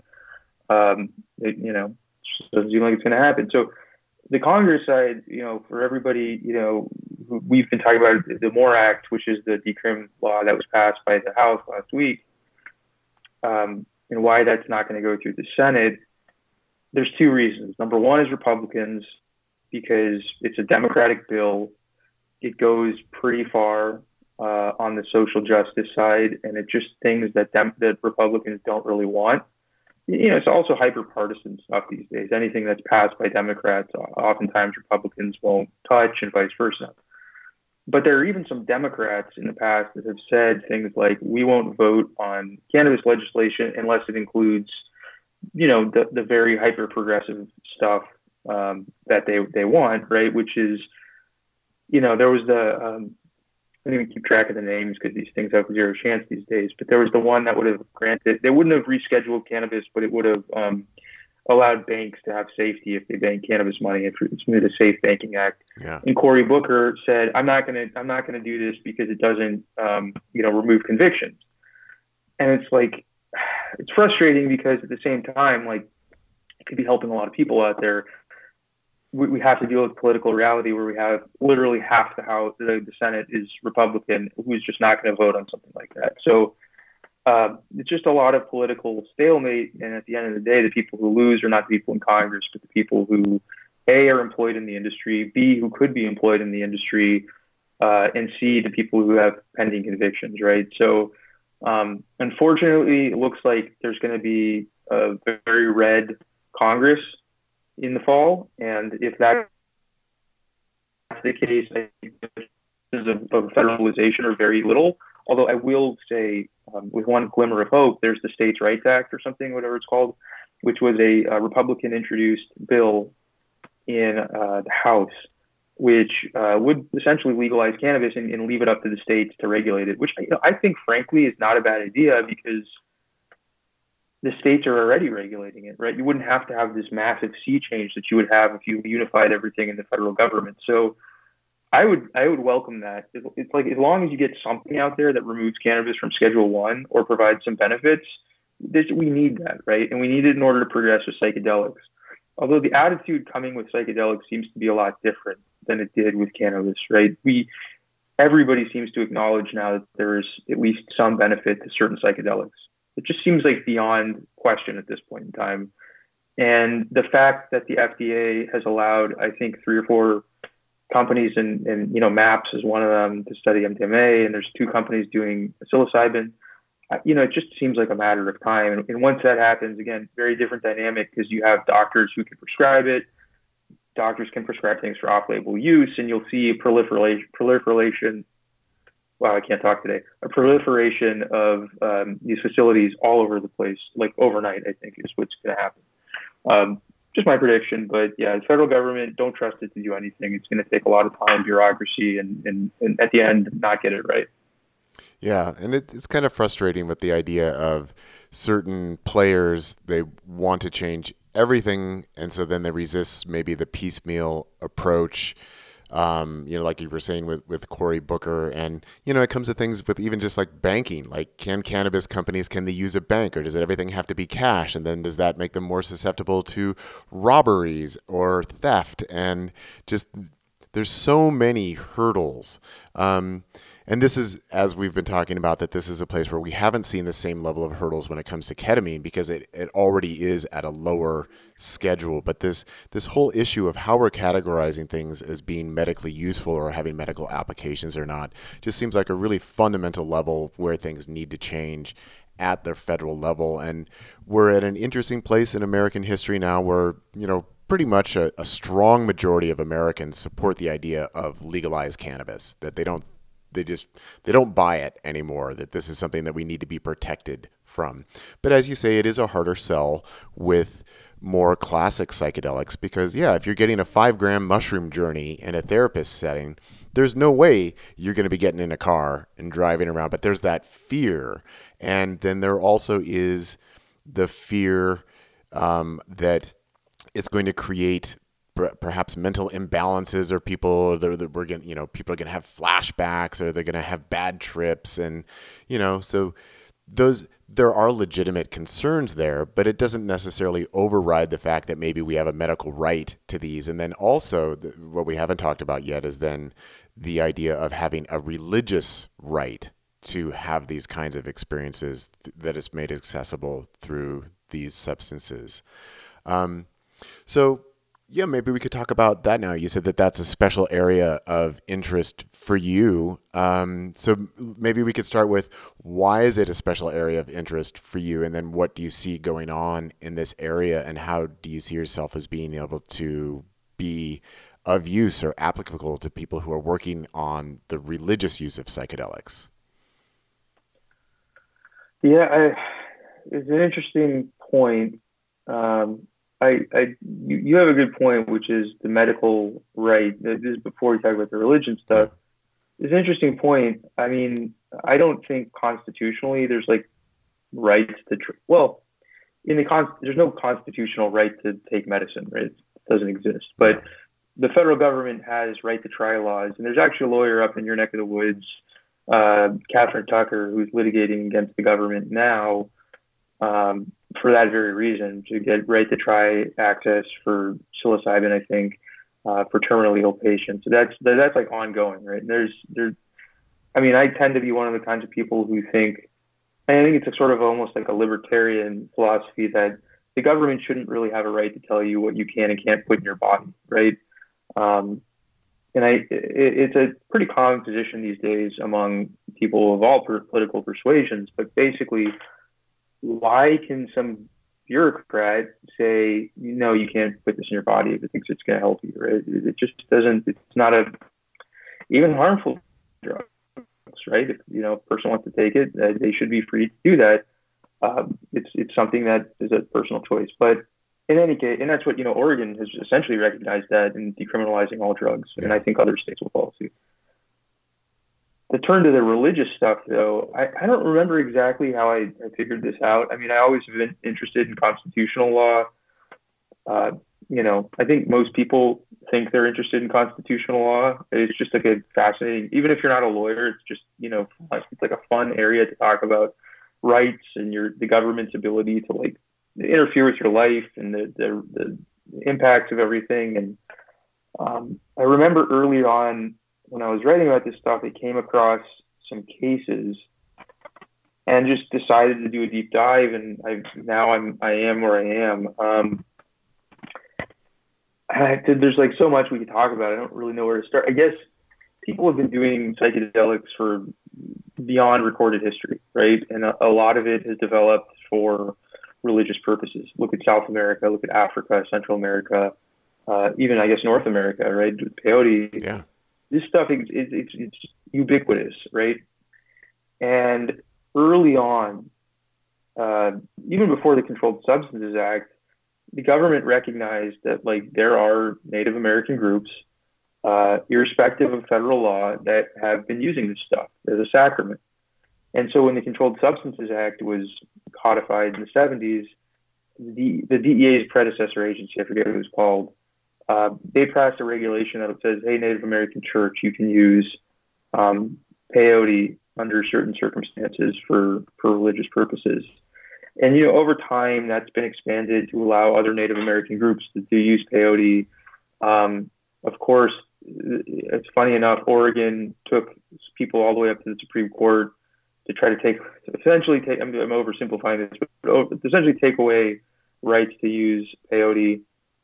You know, it just doesn't seem like it's going to happen. So the Congress side, you know, for everybody, you know, we've been talking about the MORE Act, which is the decrim law that was passed by the House last week, and why that's not going to go through the Senate. There's two reasons. Number one is Republicans, because it's a Democratic bill. It goes pretty far on the social justice side, and it just things that Republicans don't really want. You know, it's also hyper-partisan stuff these days. Anything that's passed by Democrats, oftentimes Republicans won't touch, and vice versa. But there are even some Democrats in the past that have said things like, we won't vote on cannabis legislation unless it includes, you know, the very hyper-progressive stuff that they want, right? Which is, you know, there was I don't even keep track of the names because these things have zero chance these days. But there was the one that would have granted, they wouldn't have rescheduled cannabis, but it would have allowed banks to have safety if they bank cannabis money. It's the Safe Banking Act. Yeah. And Cory Booker said, I'm not gonna do this because it doesn't, you know, remove convictions. And it's like, it's frustrating because at the same time, like, it could be helping a lot of people out there. We have to deal with political reality where we have literally half the House, the Senate is Republican, who's just not going to vote on something like that. So it's just a lot of political stalemate. And at the end of the day, the people who lose are not the people in Congress, but the people who, A, are employed in the industry, B, who could be employed in the industry, and C, the people who have pending convictions, right? So unfortunately, it looks like there's going to be a very red Congress in the fall, and if that's the case, I think of federalization are very little. Although I will say, with one glimmer of hope, there's the States' Rights Act or something, whatever it's called, which was a Republican-introduced bill in the House, which would essentially legalize cannabis and leave it up to the states to regulate it, which, you know, I think, frankly, is not a bad idea because the states are already regulating it, right? You wouldn't have to have this massive sea change that you would have if you unified everything in the federal government. So I would welcome that. It's like, as long as you get something out there that removes cannabis from Schedule 1 or provides some benefits, we need that, right? And we need it in order to progress with psychedelics. although the attitude coming with psychedelics seems to be a lot different than it did with cannabis, right? Everybody seems to acknowledge now that there is at least some benefit to certain psychedelics. It just seems like beyond question at this point in time. And the fact that the FDA has allowed, I think, 3 or 4 companies, and MAPS is one of them, to study MDMA, and there's 2 companies doing psilocybin. It just seems like a matter of time. And once that happens, again, very different dynamic, because you have doctors who can prescribe it. Doctors can prescribe things for off-label use, and you'll see a proliferation. Wow, I can't talk today. A proliferation of these facilities all over the place, like overnight, I think is what's going to happen. Just my prediction, but yeah, the federal government, don't trust it to do anything. It's going to take a lot of time, bureaucracy, and at the end, not get it right. Yeah, and it's kind of frustrating with the idea of certain players, they want to change everything, and so then they resist maybe the piecemeal approach. Like you were saying with Cory Booker, and it comes to things with even just like banking. Like, can cannabis companies, can they use a bank, or does everything have to be cash? And then does that make them more susceptible to robberies or theft? And just there's so many hurdles. And this is, as we've been talking about, that this is a place where we haven't seen the same level of hurdles when it comes to ketamine, because it already is at a lower schedule. But this whole issue of how we're categorizing things as being medically useful or having medical applications or not just seems like a really fundamental level where things need to change at the federal level. And we're at an interesting place in American history now where, pretty much a strong majority of Americans support the idea of legalized cannabis, that they don't buy it anymore, that this is something that we need to be protected from. But as you say, it is a harder sell with more classic psychedelics, because if you're getting a 5-gram mushroom journey in a therapist setting, there's no way you're going to be getting in a car and driving around. But there's that fear. And then there also is the fear that it's going to create perhaps mental imbalances, or people are going to have flashbacks, or they're going to have bad trips, and so there are legitimate concerns there, but it doesn't necessarily override the fact that maybe we have a medical right to these. And then also what we haven't talked about yet is then the idea of having a religious right to have these kinds of experiences that is made accessible through these substances. So maybe we could talk about that now. You said that that's a special area of interest for you. So maybe we could start with, why is it a special area of interest for you? And then what do you see going on in this area? And how do you see yourself as being able to be of use or applicable to people who are working on the religious use of psychedelics? Yeah, it's an interesting point. You have a good point, which is the medical right. This is before we talk about the religion stuff. It's an interesting point. I mean, I don't think constitutionally there's like rights to, there's no constitutional right to take medicine, right? It doesn't exist. But the federal government has right to try laws. And there's actually a lawyer up in your neck of the woods, Catherine Tucker, who's litigating against the government now, for that very reason, to get right to try access for psilocybin, I think, for terminally ill patients. So that's like ongoing, right? I tend to be one of the kinds of people who think, and I think it's a sort of almost like a libertarian philosophy, that the government shouldn't really have a right to tell you what you can and can't put in your body, right? It's a pretty common position these days among people of all political persuasions, but basically, why can some bureaucrat say, no, you can't put this in your body if it thinks it's going to help you, right? It just doesn't, it's not even harmful drug, right? If, a person wants to take it, they should be free to do that. It's something that is a personal choice. But in any case, and that's what, Oregon has essentially recognized that in decriminalizing all drugs. And I think other states will follow suit. To turn to the religious stuff, though, I don't remember exactly how I figured this out. I mean, I always have been interested in constitutional law. I think most people think they're interested in constitutional law. It's just like a fascinating, even if you're not a lawyer, it's just, it's like a fun area to talk about rights and the government's ability to like interfere with your life and the impacts of everything. And I remember early on when I was writing about this stuff, I came across some cases and just decided to do a deep dive. And I am where I am. There's like so much we could talk about. I don't really know where to start. I guess people have been doing psychedelics for beyond recorded history, right? And a lot of it has developed for religious purposes. Look at South America, look at Africa, Central America, even I guess North America, right? Peyote. Yeah. This stuff it's ubiquitous, right? And early on, even before the Controlled Substances Act, the government recognized that like there are Native American groups, irrespective of federal law, that have been using this stuff as a sacrament. And so when the Controlled Substances Act was codified in the 70s, the DEA's predecessor agency, I forget what it was called, they passed a regulation that says, hey, Native American church, you can use peyote under certain circumstances for religious purposes. And, over time, that's been expanded to allow other Native American groups to use peyote. Of course, it's funny enough, Oregon took people all the way up to the Supreme Court to try to essentially take, I'm oversimplifying this, but essentially take away rights to use peyote,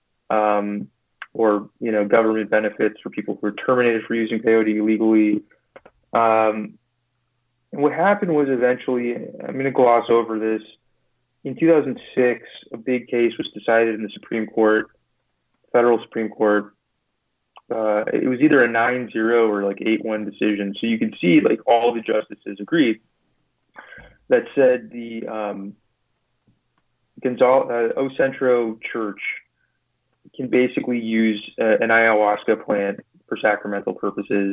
or, government benefits for people who were terminated for using peyote illegally. And what happened was eventually, I'm going to gloss over this. In 2006, a big case was decided in the Supreme Court, federal Supreme Court. It was either a 9-0 or like 8-1 decision. So you can see like all the justices agreed that said the O Centro Church can basically use an ayahuasca plant for sacramental purposes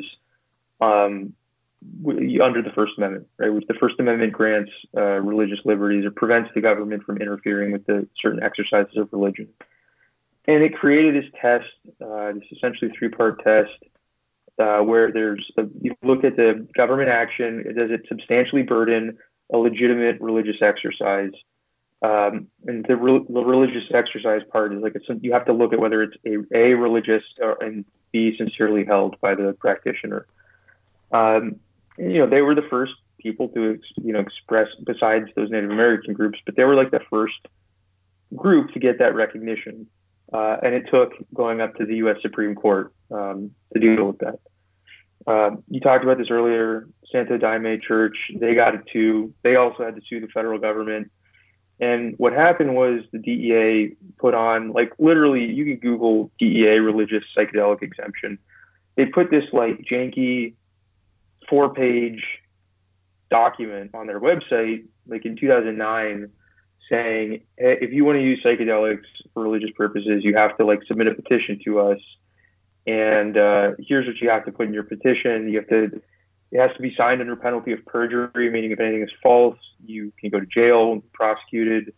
under the First Amendment, right? Which the First Amendment grants religious liberties or prevents the government from interfering with the certain exercises of religion. And it created this test, this essentially 3-part test, where you look at the government action, does it substantially burden a legitimate religious exercise? And the religious exercise part is like you have to look at whether it's a religious and B sincerely held by the practitioner. They were the first people to express, besides those Native American groups, but they were like the first group to get that recognition. And it took going up to the U.S. Supreme Court to deal with that. You talked about this earlier, Santo Daime Church, they got it too. They also had to sue the federal government. And what happened was the DEA put on, like literally, you can Google DEA religious psychedelic exemption. They put this like janky 4-page document on their website, like in 2009, saying, hey, if you want to use psychedelics for religious purposes, you have to like submit a petition to us. And here's what you have to put in your petition. It has to be signed under penalty of perjury, meaning if anything is false, you can go to jail and be prosecuted.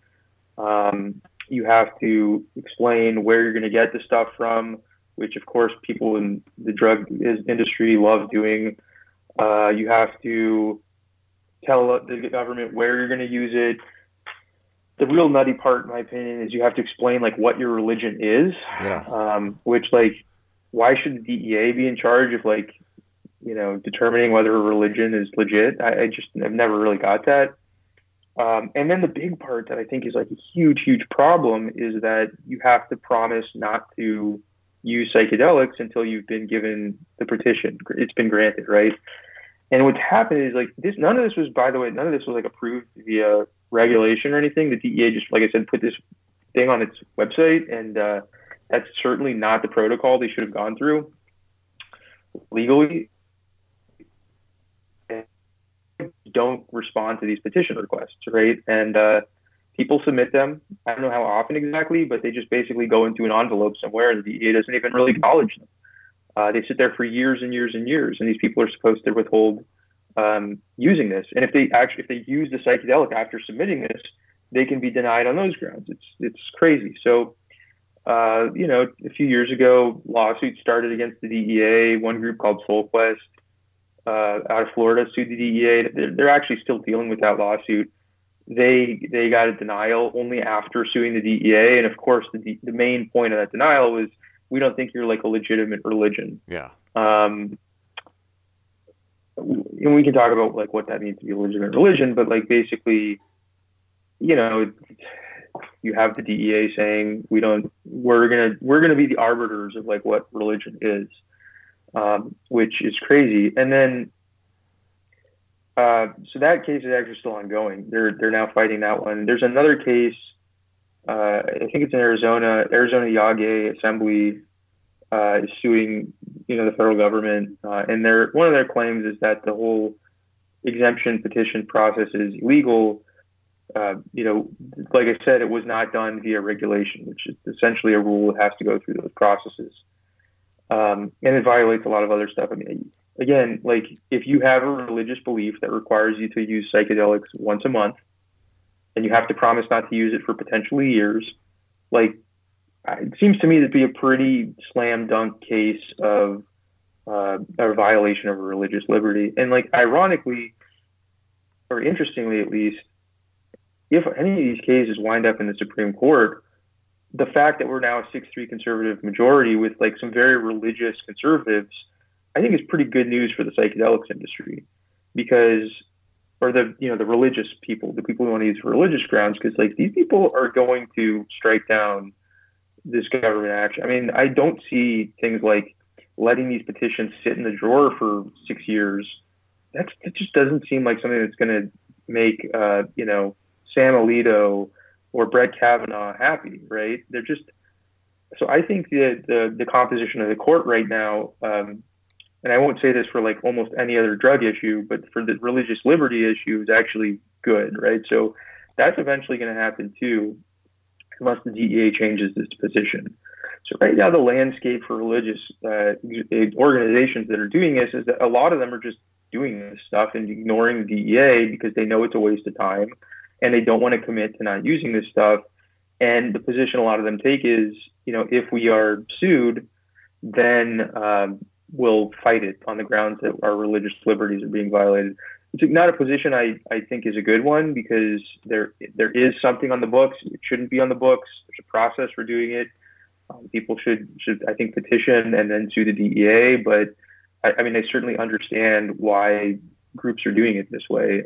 You have to explain where you're going to get the stuff from, which of course people in the drug industry love doing. You have to tell the government where you're going to use it. The real nutty part, in my opinion, is you have to explain like what your religion is. Yeah. Which like, why should the DEA be in charge of like, determining whether a religion is legit? I've never really got that. And then the big part that I think is like a huge, huge problem is that you have to promise not to use psychedelics until you've been given the petition. It's been granted, right? And what's happened is like this. None of this was, by the way, like approved via regulation or anything. The DEA just, like I said, put this thing on its website, and that's certainly not the protocol they should have gone through legally. Don't respond to these petition requests, right? And people submit them. I don't know how often exactly, but they just basically go into an envelope somewhere, and the DEA doesn't even really acknowledge them. They sit there for years and years and years, and these people are supposed to withhold using this. And if they use the psychedelic after submitting this, they can be denied on those grounds. It's crazy. So, a few years ago, lawsuits started against the DEA. One group called SoulQuest out of Florida sued the DEA. They're actually still dealing with that lawsuit. they got a denial only after suing the DEA. And of course, the main point of that denial was, we don't think you're like a legitimate religion. Yeah. And we can talk about like what that means to be a legitimate religion, but like basically, you know, you have the DEA saying we're gonna be the arbiters of like what religion is, which is crazy. And then so that case is actually still ongoing. They're now fighting that one. There's another case, I think it's in Arizona. Arizona Yagé Assembly is suing, the federal government, and one of their claims is that the whole exemption petition process is illegal. Like I said, it was not done via regulation, which is essentially a rule that has to go through those processes, and it violates a lot of other stuff. I mean, again, like if you have a religious belief that requires you to use psychedelics once a month, and you have to promise not to use it for potentially years, like it seems to me to be a pretty slam dunk case of a violation of religious liberty. And like ironically, or interestingly at least, if any of these cases wind up in the Supreme Court, the fact that we're now a 6-3 conservative majority with like some very religious conservatives, I think is pretty good news for the psychedelics industry, because, or the religious people, the people who want to use for religious grounds, because like these people are going to strike down this government action. I mean, I don't see things like letting these petitions sit in the drawer for 6 years. That just doesn't seem like something that's going to make, Sam Alito or Brett Kavanaugh happy, right? They're just, so I think the composition of the court right now, and I won't say this for like almost any other drug issue, but for the religious liberty issue is actually good, right? So that's eventually going to happen too, unless the DEA changes its position. So right now, the landscape for religious organizations that are doing this is that a lot of them are just doing this stuff and ignoring the DEA because they know it's a waste of time and they don't want to commit to not using this stuff. And the position a lot of them take is, if we are sued, then we'll fight it on the grounds that our religious liberties are being violated. It's not a position I think is a good one, because there is something on the books. It shouldn't be on the books. There's a process for doing it. People should I think petition and then sue the DEA. But I mean, I certainly understand why groups are doing it this way.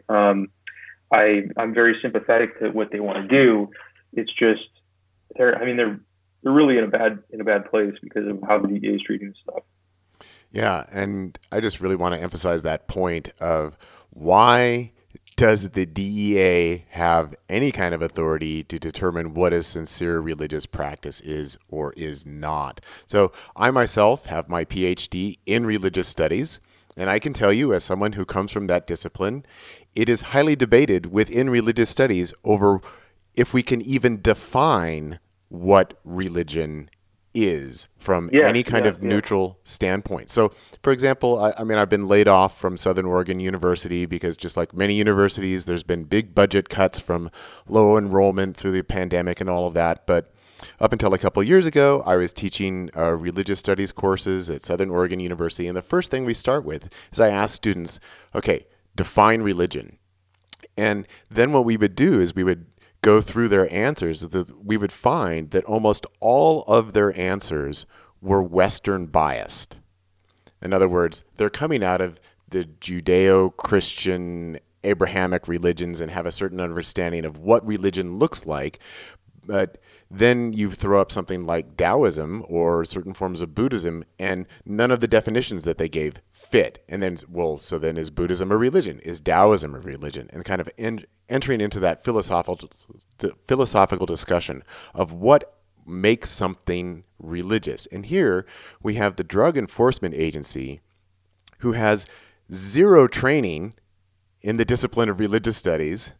I'm very sympathetic to what they want to do. It's just they're really in a bad place because of how the DEA is treating this stuff. Yeah, and I just really want to emphasize that point of why does the DEA have any kind of authority to determine what a sincere religious practice is or is not? So I myself have my PhD in religious studies, and I can tell you, as someone who comes from that discipline, it is highly debated within religious studies over if we can even define what religion is from any kind of neutral standpoint. So, for example, I've been laid off from Southern Oregon University because, just like many universities, there's been big budget cuts from low enrollment through the pandemic and all of that. But up until a couple of years ago, I was teaching religious studies courses at Southern Oregon University. And the first thing we start with is I ask students, okay, define religion. And then what we would do is we would go through their answers, we would find that almost all of their answers were Western biased. In other words, they're coming out of the Judeo-Christian Abrahamic religions and have a certain understanding of what religion looks like. But then you throw up something like Taoism or certain forms of Buddhism, and none of the definitions that they gave fit. And then, so then is Buddhism a religion? Is Taoism a religion? And kind of entering into that philosophical discussion of what makes something religious. And here we have the Drug Enforcement Agency, who has zero training in the discipline of religious studies,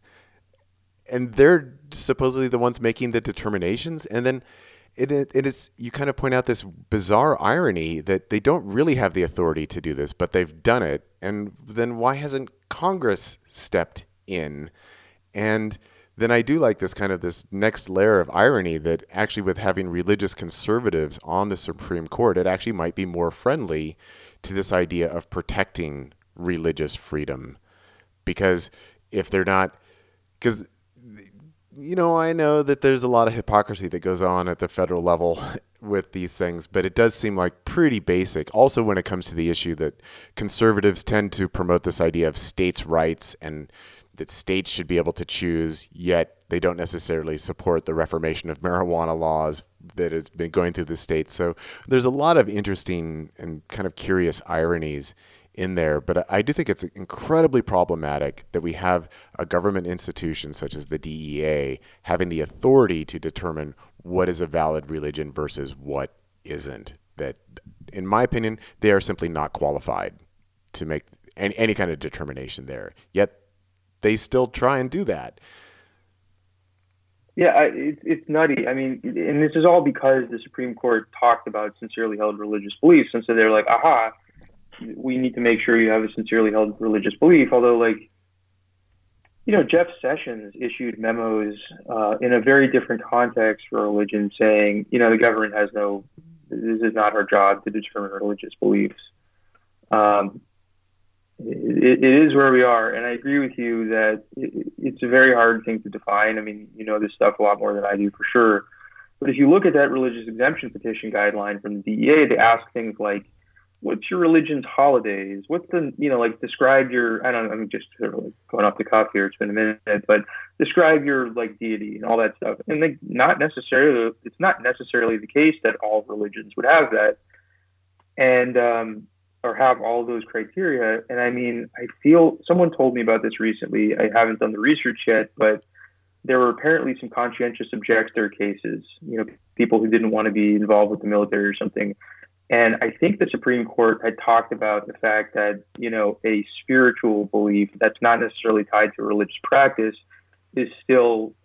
and they're supposedly the ones making the determinations. And then it is, you kind of point out this bizarre irony that they don't really have the authority to do this, but they've done it. And then why hasn't Congress stepped in? And then I do like this next layer of irony that actually, with having religious conservatives on the Supreme Court, it actually might be more friendly to this idea of protecting religious freedom. Because if they're not, because I know that there's a lot of hypocrisy that goes on at the federal level with these things, but it does seem like pretty basic. Also, when it comes to the issue that conservatives tend to promote this idea of states' rights and that states should be able to choose, yet they don't necessarily support the reformation of marijuana laws that has been going through the states. So there's a lot of interesting and kind of curious ironies in there, but I do think it's incredibly problematic that we have a government institution such as the DEA having the authority to determine what is a valid religion versus what isn't. That, in my opinion, they are simply not qualified to make any kind of determination there. Yet they still try and do that. Yeah, it's nutty. I mean, and this is all because the Supreme Court talked about sincerely held religious beliefs, and so they're like, aha, we need to make sure you have a sincerely held religious belief. Although, like, Jeff Sessions issued memos in a very different context for religion, saying, the government has this is not our job to determine religious beliefs. It is where we are, and I agree with you that it's a very hard thing to define. I mean, this stuff a lot more than I do, for sure. But if you look at that religious exemption petition guideline from the DEA, they ask things like, what's your religion's holidays? What's the, describe your, I don't know, I'm just sort of like going off the cuff here, it's been a minute, but describe your deity and all that stuff. And it's not necessarily the case that all religions would have that. And, or have all those criteria. And I mean, I feel someone told me about this recently. I haven't done the research yet, but there were apparently some conscientious objector cases, people who didn't want to be involved with the military or something. And I think the Supreme Court had talked about the fact that, a spiritual belief that's not necessarily tied to religious practice is still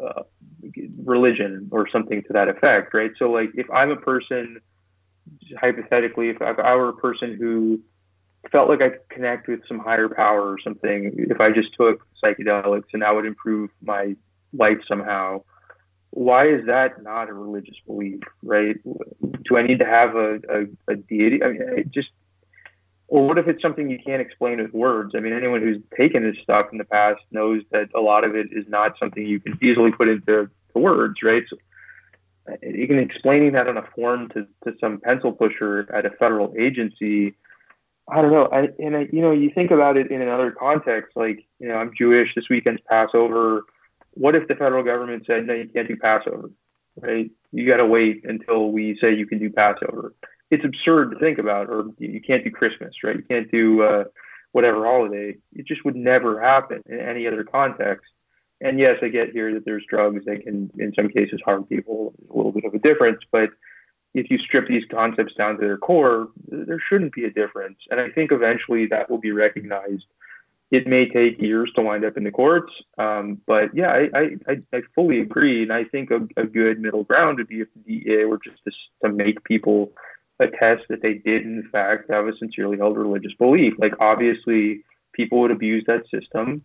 religion or something to that effect, right? So, like, if I'm a person, hypothetically, if I were a person who felt like I could connect with some higher power or something, if I just took psychedelics and that would improve my life somehow, why is that not a religious belief, right? Do I need to have a deity? I mean, or what if it's something you can't explain with words? I mean, anyone who's taken this stuff in the past knows that a lot of it is not something you can easily put into words, right? So, even explaining that on a form to some pencil pusher at a federal agency, I don't know. You think about it in another context, like, I'm Jewish, this weekend's Passover. What if the federal government said, no, you can't do Passover, right? You got to wait until we say you can do Passover. It's absurd to think about. Or you can't do Christmas, right? You can't do whatever holiday. It just would never happen in any other context. And yes, I get here that there's drugs that can, in some cases, harm people. There's a little bit of a difference. But if you strip these concepts down to their core, there shouldn't be a difference. And I think eventually that will be recognized. It may take years to wind up in the courts. But yeah, I fully agree. And I think a good middle ground would be if the DEA were just to make people attest that they did, in fact, have a sincerely held religious belief. Like, obviously, people would abuse that system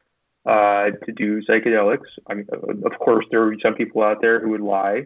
to do psychedelics. I mean, of course, there would be some people out there who would lie,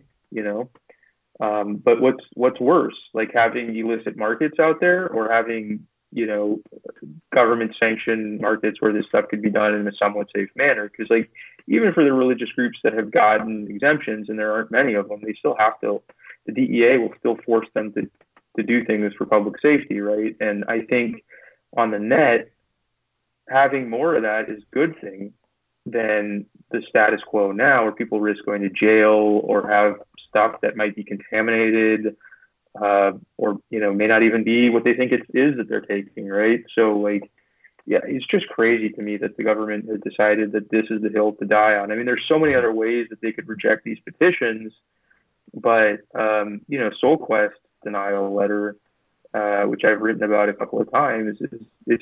but what's worse, like having illicit markets out there, or having, government sanctioned markets where this stuff could be done in a somewhat safe manner? Because, like, even for the religious groups that have gotten exemptions, and there aren't many of them, they still have to, the DEA will still force them to do things for public safety, right? And I think on the net, having more of that is a good thing than the status quo now, where people risk going to jail or have stuff that might be contaminated, or may not even be what they think it is that they're taking, right? So, like, yeah, it's just crazy to me that the government has decided that this is the hill to die on. I mean, there's so many other ways that they could reject these petitions, but SoulQuest denial letter, which I've written about a couple of times, it's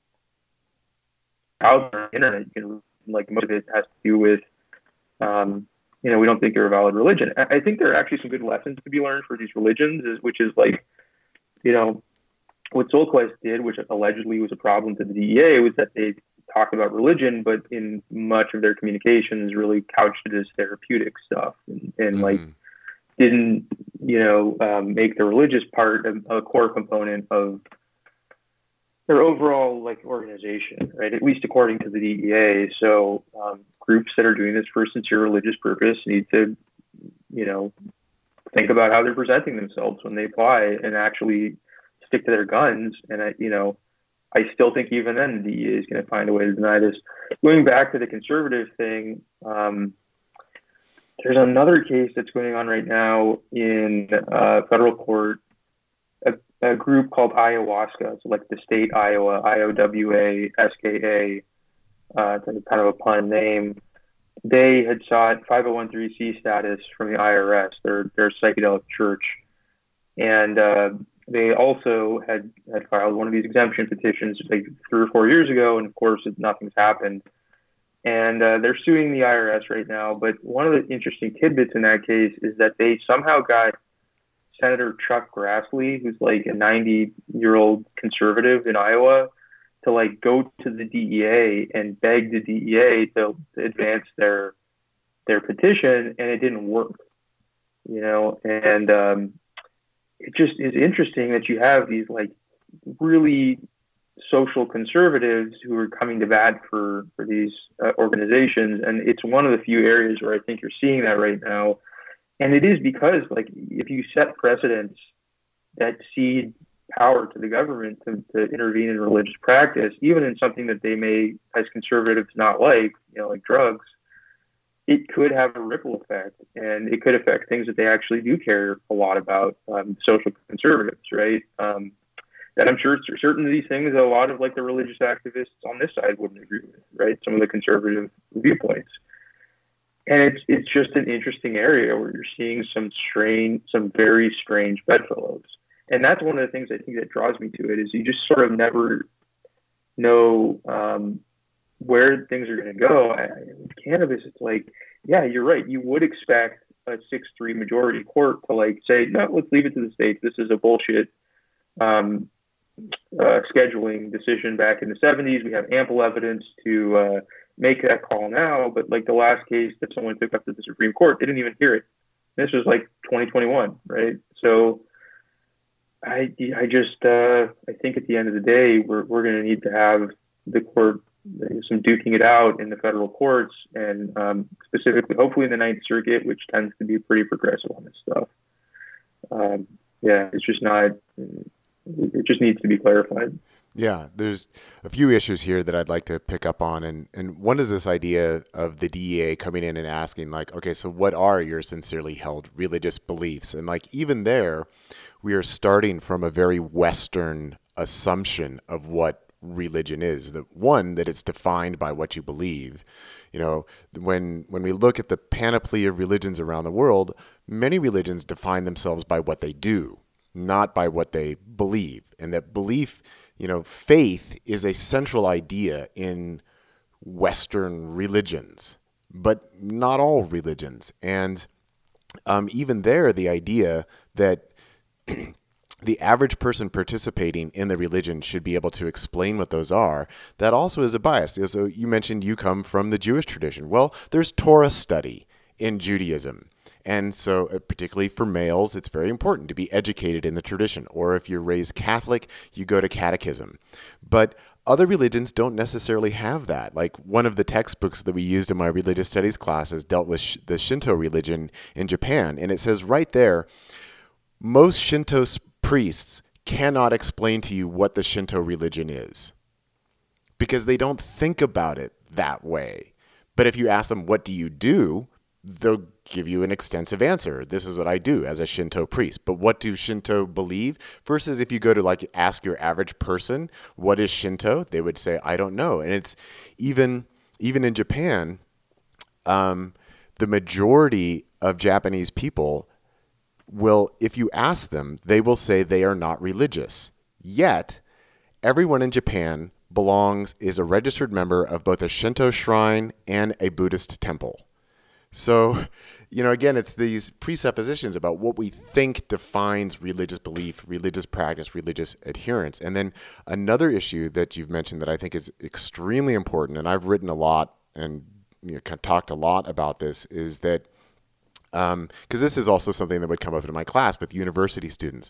out on the internet. You can, like, most of it has to do with, we don't think you're a valid religion. I think there are actually some good lessons to be learned for these religions, which is like, what SoulQuest did, which allegedly was a problem to the DEA, was that they talked about religion, but in much of their communications really couched it as therapeutic stuff, and like didn't, make the religious part a core component of their overall, like, organization, right? At least according to the DEA. So groups that are doing this for a sincere religious purpose need to, think about how they're presenting themselves when they apply and actually stick to their guns. And I still think even then the DEA is going to find a way to deny this. Going back to the conservative thing, there's another case that's going on right now in federal court. A group called Iowaska, so like the state Iowa, IOWASKA, it's kind of a pun name. They had sought 501(c) status from the IRS. They're a psychedelic church, and they also had filed one of these exemption petitions like 3 or 4 years ago, and of course nothing's happened. And they're suing the IRS right now. But one of the interesting tidbits in that case is that they somehow got Senator Chuck Grassley, who's like a 90-year-old conservative in Iowa, to like go to the DEA and beg the DEA to advance their petition, and it didn't work. And it just is interesting that you have these like really social conservatives who are coming to bat for these organizations, and it's one of the few areas where I think you're seeing that right now. And it is because, like, if you set precedents that cede power to the government to intervene in religious practice, even in something that they may, as conservatives, not like, like drugs, it could have a ripple effect, and it could affect things that they actually do care a lot about, social conservatives, right? And I'm sure certain of these things, a lot of like the religious activists on this side wouldn't agree with, right? Some of the conservative viewpoints. And it's just an interesting area where you're seeing some very strange bedfellows. And that's one of the things I think that draws me to it, is you just sort of never know where things are going to go. With cannabis, it's like, yeah, you're right. You would expect a 6-3 majority court to like say, no, let's leave it to the states. This is a bullshit scheduling decision back in the 70s. We have ample evidence to make that call now. But like the last case that someone took up to the Supreme Court, they didn't even hear it. This was like 2021, right? So I just think at the end of the day, we're going to need to have the court some duking it out in the federal courts, and specifically, hopefully, in the Ninth Circuit, which tends to be pretty progressive on this stuff. It's just not. It just needs to be clarified. Yeah, there's a few issues here that I'd like to pick up on. And one is this idea of the DEA coming in and asking, like, okay, so what are your sincerely held religious beliefs? And like, even there, we are starting from a very Western assumption of what religion is. That it's defined by what you believe. When we look at the panoply of religions around the world, many religions define themselves by what they do, not by what they believe. And that belief, faith is a central idea in Western religions, but not all religions. And even there, the idea that the average person participating in the religion should be able to explain what those are, that also is a bias. So you mentioned you come from the Jewish tradition. Well, there's Torah study in Judaism. And so particularly for males, it's very important to be educated in the tradition. Or if you're raised Catholic, you go to catechism. But other religions don't necessarily have that. Like one of the textbooks that we used in my religious studies classes dealt with the Shinto religion in Japan. And it says right there, most Shinto priests cannot explain to you what the Shinto religion is because they don't think about it that way. But if you ask them, what do you do? They'll give you an extensive answer. This is what I do as a Shinto priest. But what do Shinto believe? Versus if you go to like ask your average person, what is Shinto? They would say, I don't know. And it's even in Japan, the majority of Japanese people will, if you ask them, they will say they are not religious. Yet, everyone in Japan is a registered member of both a Shinto shrine and a Buddhist temple. So, again, it's these presuppositions about what we think defines religious belief, religious practice, religious adherence. And then another issue that you've mentioned that I think is extremely important, and I've written a lot and talked a lot about this, is that because this is also something that would come up in my class with university students.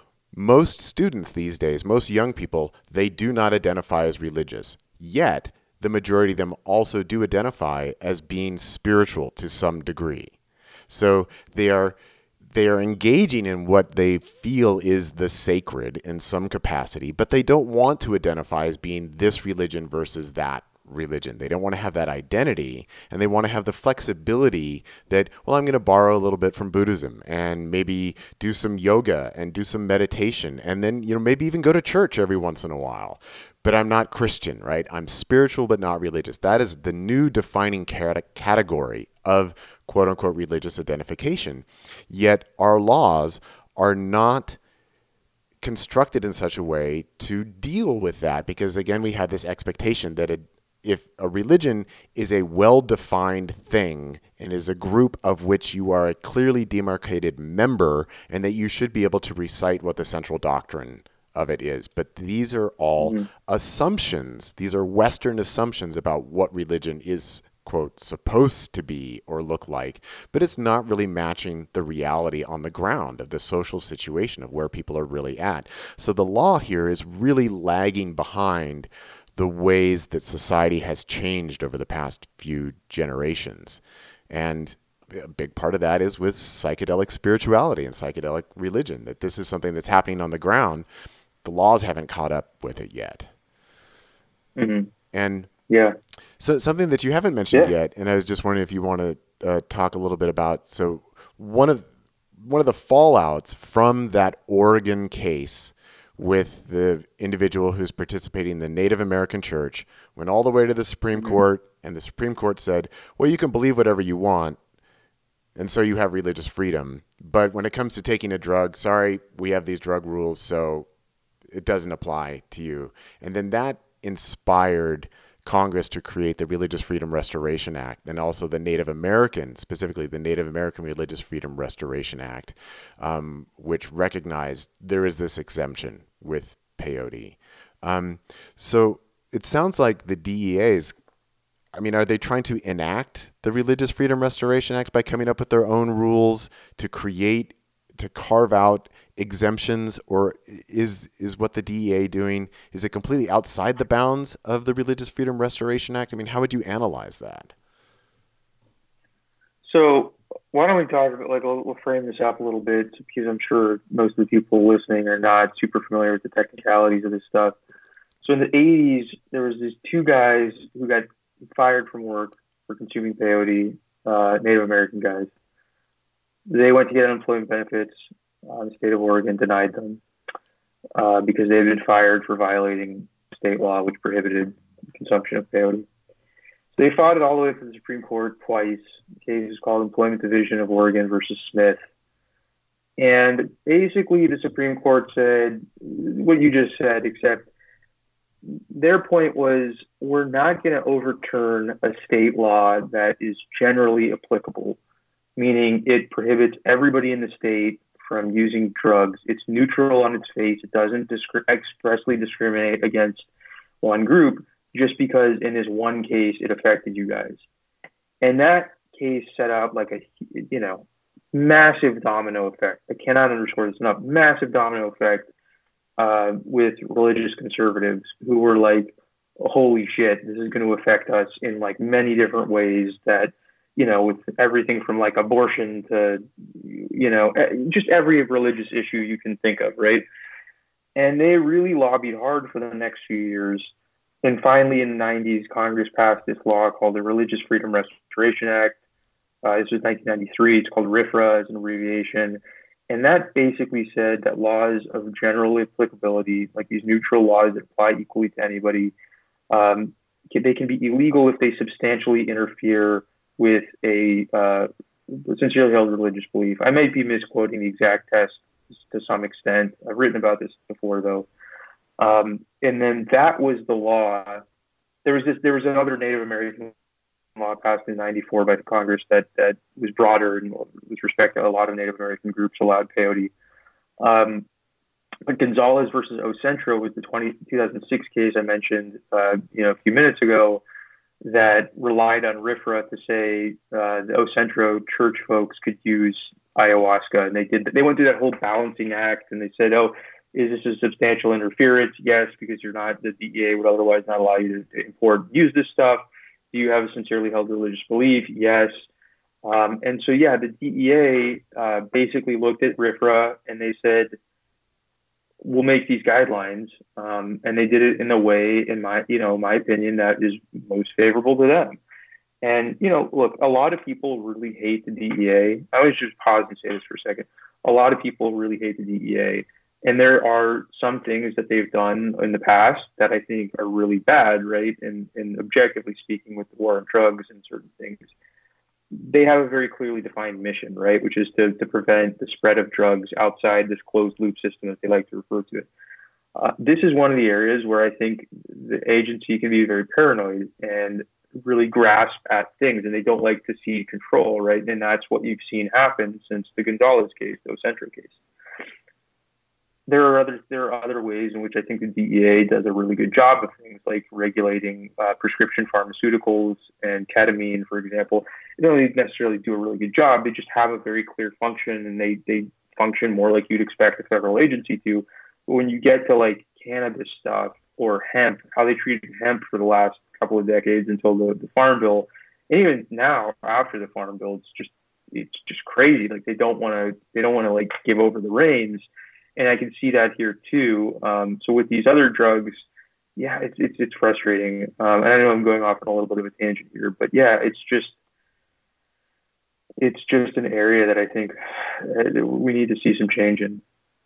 Most students these days, most young people, they do not identify as religious. Yet, the majority of them also do identify as being spiritual to some degree. So they are engaging in what they feel is the sacred in some capacity, but they don't want to identify as being this religion versus that religion. They don't want to have that identity, and they want to have the flexibility that, well, I'm going to borrow a little bit from Buddhism and maybe do some yoga and do some meditation, and then, maybe even go to church every once in a while. But I'm not Christian, right? I'm spiritual but not religious. That is the new defining category of quote unquote religious identification. Yet our laws are not constructed in such a way to deal with that, because again, we have this expectation that if a religion is a well-defined thing and is a group of which you are a clearly demarcated member, and that you should be able to recite what the central doctrine of it is. But these are all assumptions. These are Western assumptions about what religion is, quote, supposed to be or look like, but it's not really matching the reality on the ground of the social situation of where people are really at. So the law here is really lagging behind the ways that society has changed over the past few generations. And a big part of that is with psychedelic spirituality and psychedelic religion, that this is something that's happening on the ground. The laws haven't caught up with it yet. And so something that you haven't mentioned yet, and I was just wondering if you want to talk a little bit about, so one of the fallouts from that Oregon case with the individual who's participating in the Native American church went all the way to the Supreme Court, and the Supreme Court said, well, you can believe whatever you want, and so you have religious freedom. But when it comes to taking a drug, sorry, we have these drug rules, so it doesn't apply to you. And then that inspired Congress to create the Religious Freedom Restoration Act, and also the Native American, specifically the Native American Religious Freedom Restoration Act, which recognized there is this exemption with peyote. So it sounds like the DEA's, are they trying to enact the Religious Freedom Restoration Act by coming up with their own rules to carve out exemptions, or is what the DEA doing, is it completely outside the bounds of the Religious Freedom Restoration Act? How would you analyze that? So why don't we talk about, we'll frame this up a little bit, because I'm sure most of the people listening are not super familiar with the technicalities of this stuff. So in the 80s, there was these two guys who got fired from work for consuming peyote, Native American guys. They went to get unemployment benefits. The state of Oregon denied them because they had been fired for violating state law, which prohibited consumption of peyote. So they fought it all the way to the Supreme Court twice. The case is called Employment Division of Oregon versus Smith. And basically, the Supreme Court said what you just said, except their point was, we're not going to overturn a state law that is generally applicable, meaning it prohibits everybody in the state from using drugs. It's neutral on its face. It doesn't expressly discriminate against one group just because in this one case it affected you guys. And that case set out like a massive domino effect. I cannot underscore this enough. Massive domino effect with religious conservatives who were like, holy shit, this is going to affect us in like many different ways that, with everything from like abortion to, just every religious issue you can think of, right? And they really lobbied hard for the next few years. And finally, in the 90s, Congress passed this law called the Religious Freedom Restoration Act. This was 1993. It's called RFRA as an abbreviation. And that basically said that laws of general applicability, like these neutral laws that apply equally to anybody, they can be illegal if they substantially interfere with a sincerely held religious belief. I may be misquoting the exact test to some extent. I've written about this before, though. And then that was the law. There was another Native American law passed in '94 by the Congress that was broader and with respect to a lot of Native American groups allowed peyote. But Gonzalez versus Ocentro was the 2006 case I mentioned a few minutes ago, that relied on RFRA to say the Ocentro church folks could use ayahuasca, and they went through that whole balancing act, and they said, Is this a substantial interference? Yes, because the DEA would otherwise not allow you to import and use this stuff. Do you have a sincerely held religious belief? Yes. And so, yeah, the DEA basically looked at RFRA and they said, we'll make these guidelines. And they did it in a way, in my opinion, that is most favorable to them. And, look, a lot of people really hate the DEA. I always just pause and say this for a second. A lot of people really hate the DEA. And there are some things that they've done in the past that I think are really bad, right? And objectively speaking, with the war on drugs and certain things, they have a very clearly defined mission, right? Which is to prevent the spread of drugs outside this closed loop system that they like to refer to it. This is one of the areas where I think the agency can be very paranoid and really grasp at things, and they don't like to see control, right? And that's what you've seen happen since the Gonzalez case, the Ocentra case. There are other ways in which I think the DEA does a really good job of things, like regulating prescription pharmaceuticals and ketamine, for example. They don't necessarily do a really good job. They just have a very clear function, and they function more like you'd expect a federal agency to. But when you get to like cannabis stuff or hemp, how they treated hemp for the last couple of decades until the Farm Bill, and even now after the Farm Bill, it's just crazy. Like they don't want to like give over the reins. And I can see that here too. So with these other drugs, yeah, it's frustrating. And I know I'm going off on a little bit of a tangent here, but yeah, it's just an area that I think we need to see some change in.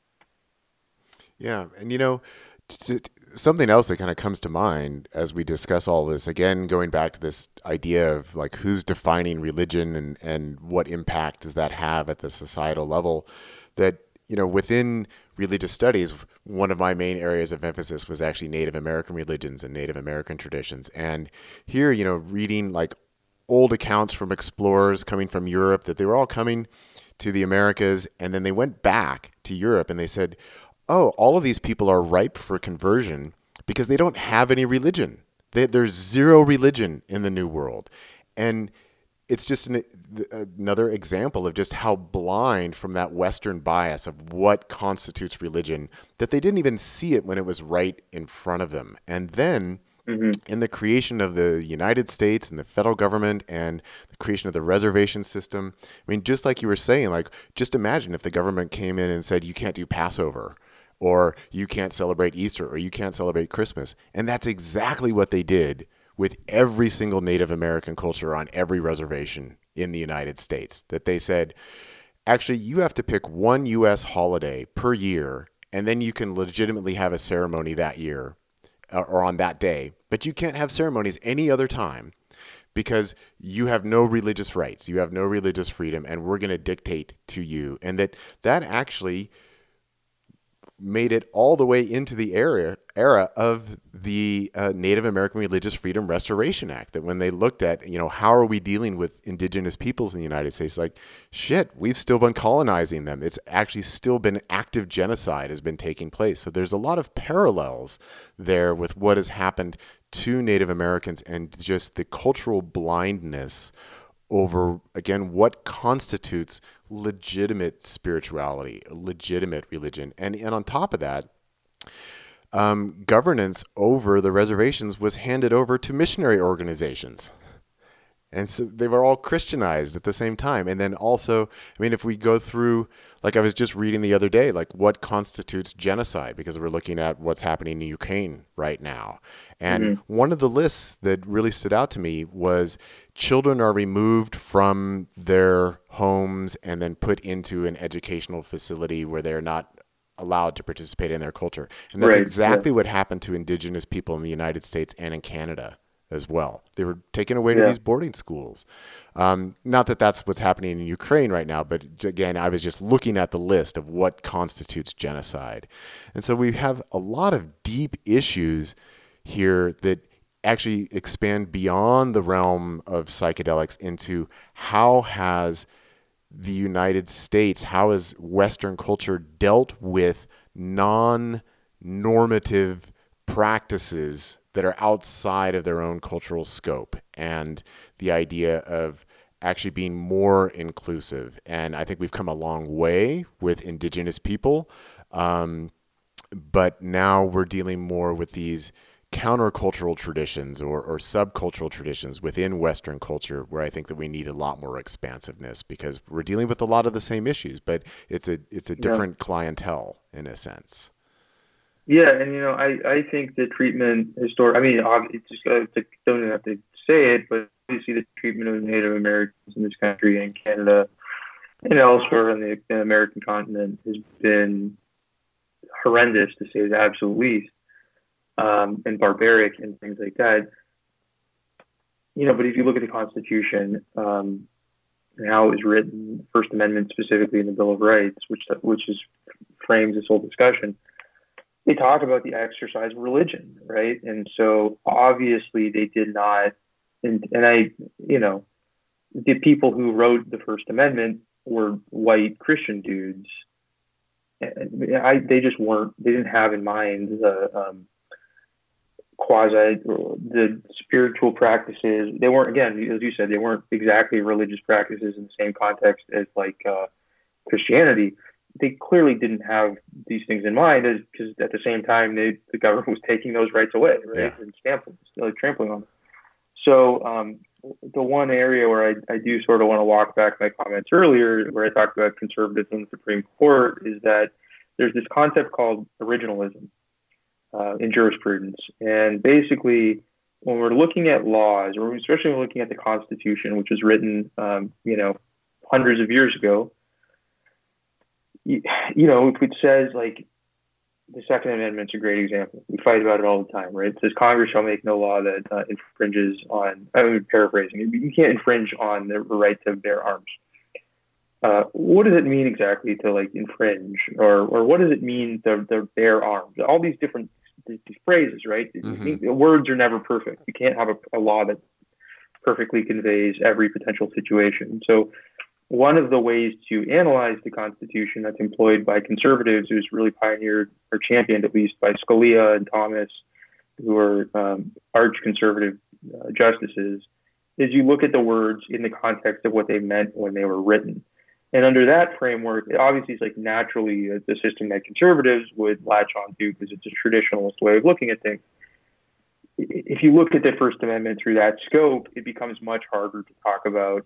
Yeah, and something else that kind of comes to mind as we discuss all this, again, going back to this idea of like who's defining religion and what impact does that have at the societal level, that within religious studies, one of my main areas of emphasis was actually Native American religions and Native American traditions. And here, reading like old accounts from explorers coming from Europe, that they were all coming to the Americas, and then they went back to Europe and they said, oh, all of these people are ripe for conversion because they don't have any religion. There's zero religion in the New World. And it's just another example of just how blind from that Western bias of what constitutes religion, that they didn't even see it when it was right in front of them. And then in the creation of the United States and the federal government and the creation of the reservation system, I mean, just like you were saying, like, just imagine if the government came in and said, you can't do Passover, or you can't celebrate Easter, or you can't celebrate Christmas. And that's exactly what they did with every single Native American culture on every reservation in the United States, that they said, actually, you have to pick one U.S. holiday per year, and then you can legitimately have a ceremony that year or on that day, but you can't have ceremonies any other time because you have no religious rights, you have no religious freedom, and we're going to dictate to you. And that actually made it all the way into the era of the Native American Religious Freedom Restoration Act, that when they looked at, how are we dealing with indigenous peoples in the United States, like, shit, we've still been colonizing them. It's actually still been active genocide has been taking place. So there's a lot of parallels there with what has happened to Native Americans and just the cultural blindness over, again, what constitutes legitimate spirituality, legitimate religion. And on top of that, governance over the reservations was handed over to missionary organizations. And so they were all Christianized at the same time. And then also, I mean, if we go through, like I was just reading the other day, like what constitutes genocide, because we're looking at what's happening in Ukraine right now. And one of the lists that really stood out to me was children are removed from their homes and then put into an educational facility where they're not allowed to participate in their culture. And that's exactly what happened to indigenous people in the United States and in Canada as well. They were taken away to these boarding schools. Not that that's what's happening in Ukraine right now, but again, I was just looking at the list of what constitutes genocide. And so we have a lot of deep issues here that actually expand beyond the realm of psychedelics into how has the United States, how has Western culture dealt with non-normative practices that are outside of their own cultural scope, and the idea of actually being more inclusive. And I think we've come a long way with indigenous people. But now we're dealing more with these countercultural traditions or subcultural traditions within Western culture, where I think that we need a lot more expansiveness, because we're dealing with a lot of the same issues, but it's a different clientele in a sense. Yeah, and I think the treatment I mean, obviously, just don't even have to say it, but obviously the treatment of Native Americans in this country and Canada and elsewhere in the American continent has been horrendous, to say the absolute least, and barbaric and things like that. But if you look at the Constitution and how it was written, First Amendment specifically in the Bill of Rights, which frames this whole discussion, they talk about the exercise of religion, right? And so obviously they did not, and the people who wrote the First Amendment were white Christian dudes. They just weren't. They didn't have in mind the spiritual practices. They weren't, again, as you said, they weren't exactly religious practices in the same context as Christianity. They clearly didn't have these things in mind, because at the same time the government was taking those rights away, right, and trampling on them. So the one area where I do sort of want to walk back my comments earlier, where I talked about conservatives in the Supreme Court, is that there's this concept called originalism in jurisprudence. And basically, when we're looking at laws, or especially when we're looking at the Constitution, which was written, hundreds of years ago, if it says, like, the Second Amendment's a great example. We fight about it all the time, right? It says Congress shall make no law that infringes on, paraphrasing, you can't infringe on the right to bear arms. What does it mean exactly to infringe, or what does it mean to bear arms? All these different these phrases, right? Mm-hmm. Words are never perfect. You can't have a law that perfectly conveys every potential situation. So one of the ways to analyze the Constitution that's employed by conservatives, who's really pioneered or championed at least by Scalia and Thomas, who are arch conservative justices, is you look at the words in the context of what they meant when they were written. And under that framework, it obviously is naturally the system that conservatives would latch on to, because it's a traditionalist way of looking at things. If you look at the First Amendment through that scope, it becomes much harder to talk about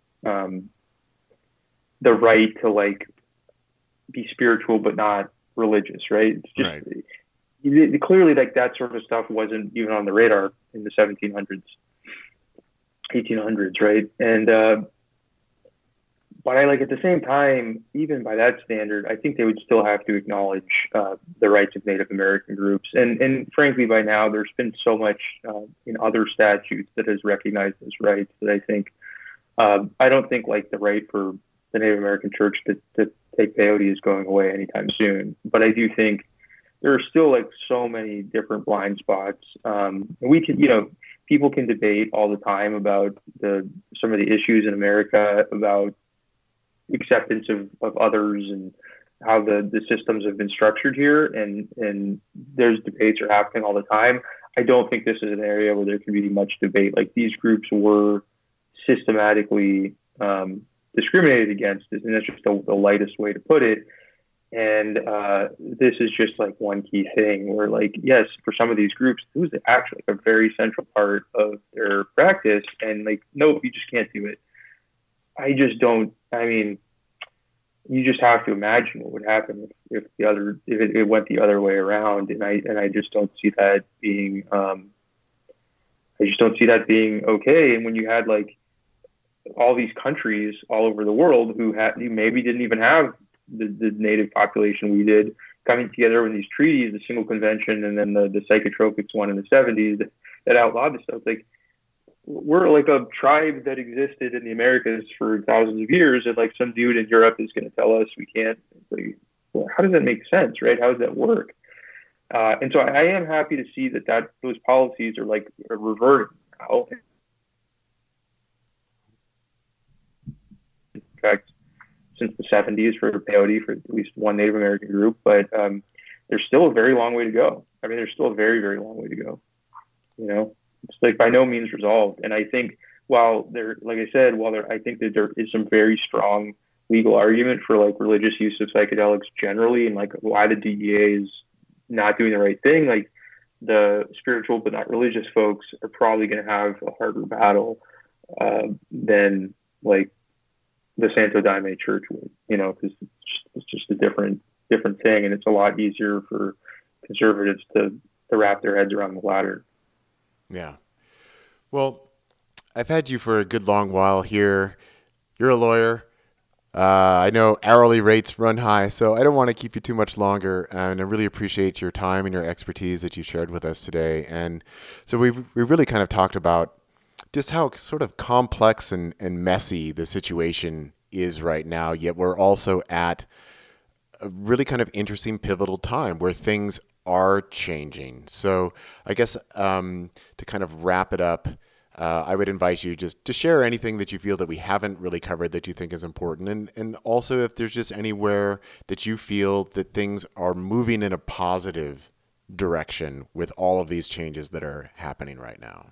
the right to be spiritual but not religious, right? It's just clearly that sort of stuff wasn't even on the radar in the 1700s, 1800s, right? And but at the same time, even by that standard, I think they would still have to acknowledge the rights of Native American groups. And frankly, by now, there's been so much in other statutes that has recognized those rights that I think, I don't think the right for the Native American church to take peyote is going away anytime soon. But I do think there are still so many different blind spots. And we can, people can debate all the time about some of the issues in America, about acceptance of others and how the systems have been structured here, and those debates are happening all the time. I don't think this is an area where there can be much debate. These groups were systematically discriminated against, and that's just the lightest way to put it. And this is just one key thing where yes, for some of these groups, it was actually a very central part of their practice, and no, you just can't do it. I just don't. I mean, you just have to imagine what would happen if it went the other way around, and I just don't see that being. I just don't see that being okay. And when you had all these countries all over the world who maybe didn't even have the native population we did, coming together in these treaties, the Single Convention, and then the Psychotropics one in the 70s that outlawed this stuff. We're a tribe that existed in the Americas for thousands of years, and some dude in Europe is going to tell us we can't. How does that make sense, right? How does that work? And so I am happy to see that those policies are are reverting now. In fact, since the 70s for peyote for at least one Native American group, but there's still a very long way to go. I mean, there's still a very, very long way to go. It's by no means resolved. And I think I think that there is some very strong legal argument for religious use of psychedelics generally, and why the DEA is not doing the right thing, like the spiritual but not religious folks are probably going to have a harder battle than like the Santo Daime Church would, because it's just a different thing, and it's a lot easier for conservatives to wrap their heads around the latter. Yeah. Well, I've had you for a good long while here. You're a lawyer. I know hourly rates run high, so I don't want to keep you too much longer. And I really appreciate your time and your expertise that you shared with us today. And so we've really kind of talked about just how sort of complex and messy the situation is right now, yet we're also at a really kind of interesting pivotal time where things are changing. So I guess to kind of wrap it up, I would invite you just to share anything that you feel that we haven't really covered that you think is important. And also if there's just anywhere that you feel that things are moving in a positive direction with all of these changes that are happening right now.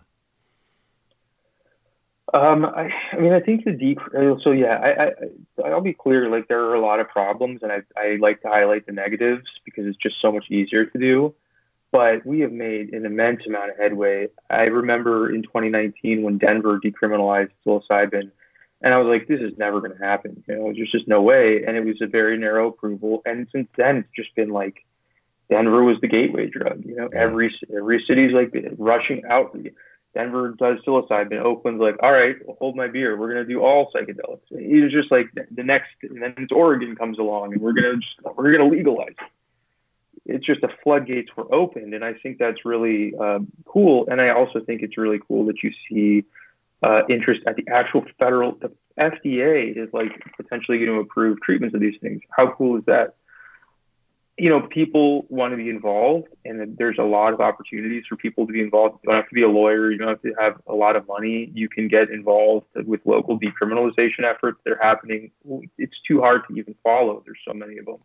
I mean, I think so yeah, I'll be clear, like there are a lot of problems, and I like to highlight the negatives because it's just so much easier to do. But we have made an immense amount of headway. I remember in 2019 when Denver decriminalized psilocybin, and I was like, this is never going to happen. There's just no way. And it was a very narrow approval. And since then, it's just been like Denver was the gateway drug. Every city's like rushing out. Denver does psilocybin. Oakland's like, all right, well, hold my beer. We're going to do all psychedelics. It was just like the next, and then it's Oregon comes along, and we're going to legalize it. It's just the floodgates were opened, and I think that's really cool. And I also think it's really cool that you see interest at the actual federal. The FDA is like potentially going to approve treatments of these things. How cool is that? People want to be involved, and there's a lot of opportunities for people to be involved. You don't have to be a lawyer. You don't have to have a lot of money. You can get involved with local decriminalization efforts that are happening. It's too hard to even follow. There's so many of them.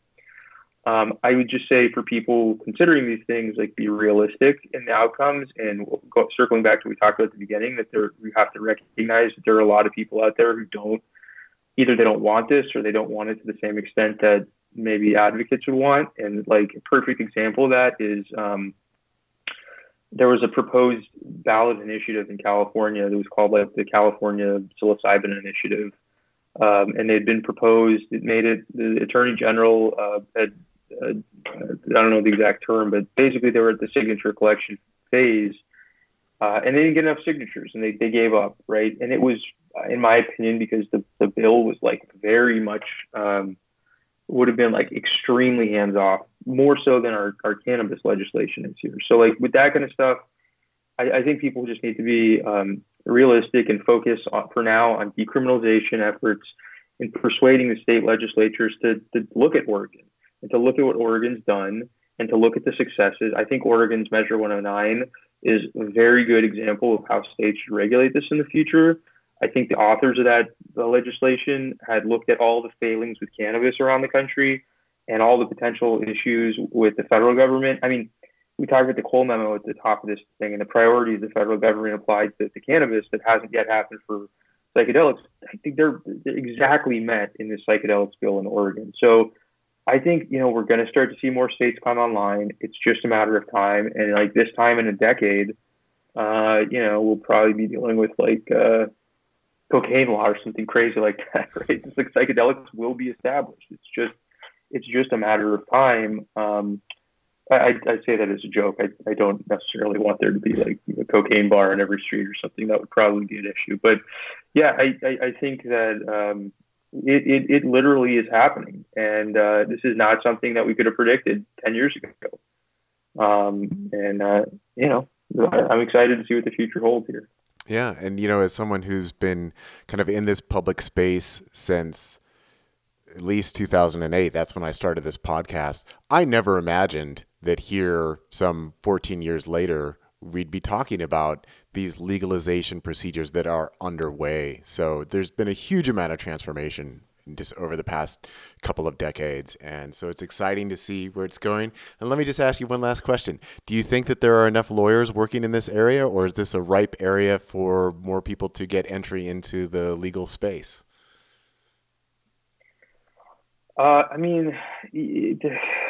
I would just say for people considering these things, like be realistic in the outcomes, and circling back to what we talked about at the beginning, that we have to recognize that there are a lot of people out there who either they don't want this or they don't want it to the same extent that maybe advocates would want. And like a perfect example of that is there was a proposed ballot initiative in California that was called like the California Psilocybin Initiative. And they'd been proposed. It made it, the Attorney General had, I don't know the exact term, but basically they were at the signature collection phase, and they didn't get enough signatures, and they gave up, right? And it was, in my opinion, because the bill was like very much, would have been like extremely hands off, more so than our cannabis legislation is here. So like with that kind of stuff, I think people just need to be realistic and focus for now on decriminalization efforts and persuading the state legislatures to look at Oregon and to look at what Oregon's done and to look at the successes. I think Oregon's Measure 109 is a very good example of how states should regulate this in the future. I think the authors of the legislation had looked at all the failings with cannabis around the country and all the potential issues with the federal government. I mean, we talked about the Cole memo at the top of this thing and the priorities the federal government applied to cannabis that hasn't yet happened for psychedelics. I think they're exactly met in this psychedelics bill in Oregon. So I think, we're going to start to see more states come online. It's just a matter of time. And like this time in a decade, we'll probably be dealing with like cocaine law or something crazy like that, right? It's like psychedelics will be established. It's just a matter of time. I say that as a joke. I don't necessarily want there to be like a cocaine bar on every street or something. That would probably be an issue. But yeah, I think that it literally is happening. And this is not something that we could have predicted 10 years ago. I'm excited to see what the future holds here. Yeah. And, as someone who's been kind of in this public space since at least 2008, that's when I started this podcast, I never imagined that here, some 14 years later, we'd be talking about these legalization procedures that are underway. So there's been a huge amount of transformation just over the past couple of decades. And so it's exciting to see where it's going. And let me just ask you one last question. Do you think that there are enough lawyers working in this area, or is this a ripe area for more people to get entry into the legal space? I mean,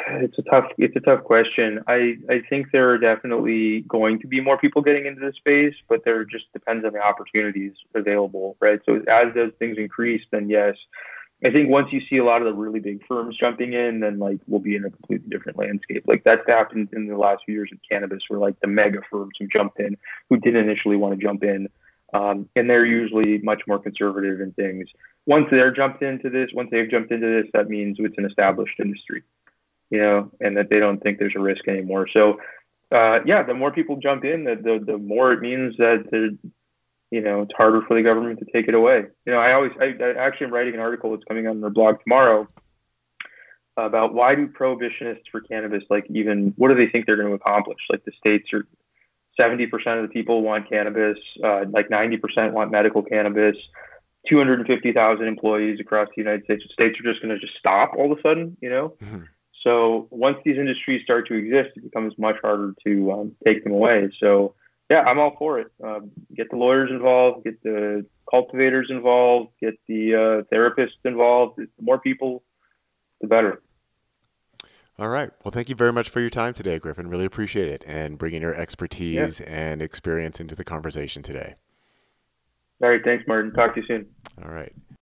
it's a tough question. I think there are definitely going to be more people getting into the space, but there just depends on the opportunities available, right? So as those things increase, then yes. I think once you see a lot of the really big firms jumping in, then like we'll be in a completely different landscape. Like that's happened in the last few years in cannabis, where like the mega firms who jumped in, who didn't initially want to jump in, and they're usually much more conservative in things. Once they've jumped into this, that means it's an established industry, and that they don't think there's a risk anymore. So, yeah, the more people jump in, the more it means that it's harder for the government to take it away. I actually am writing an article that's coming on their blog tomorrow about why do prohibitionists for cannabis, like even, what do they think they're going to accomplish? Like the states are 70% of the people want cannabis, like 90% want medical cannabis, 250,000 employees across the United States. States are just going to just stop all of a sudden. Mhm. So once these industries start to exist, it becomes much harder to take them away. So yeah, I'm all for it. Get the lawyers involved, get the cultivators involved, get the therapists involved. The more people, the better. All right. Well, thank you very much for your time today, Griffin. Really appreciate it and bringing your Yeah. expertise and experience into the conversation today. All right. Thanks, Martin. Talk to you soon. All right.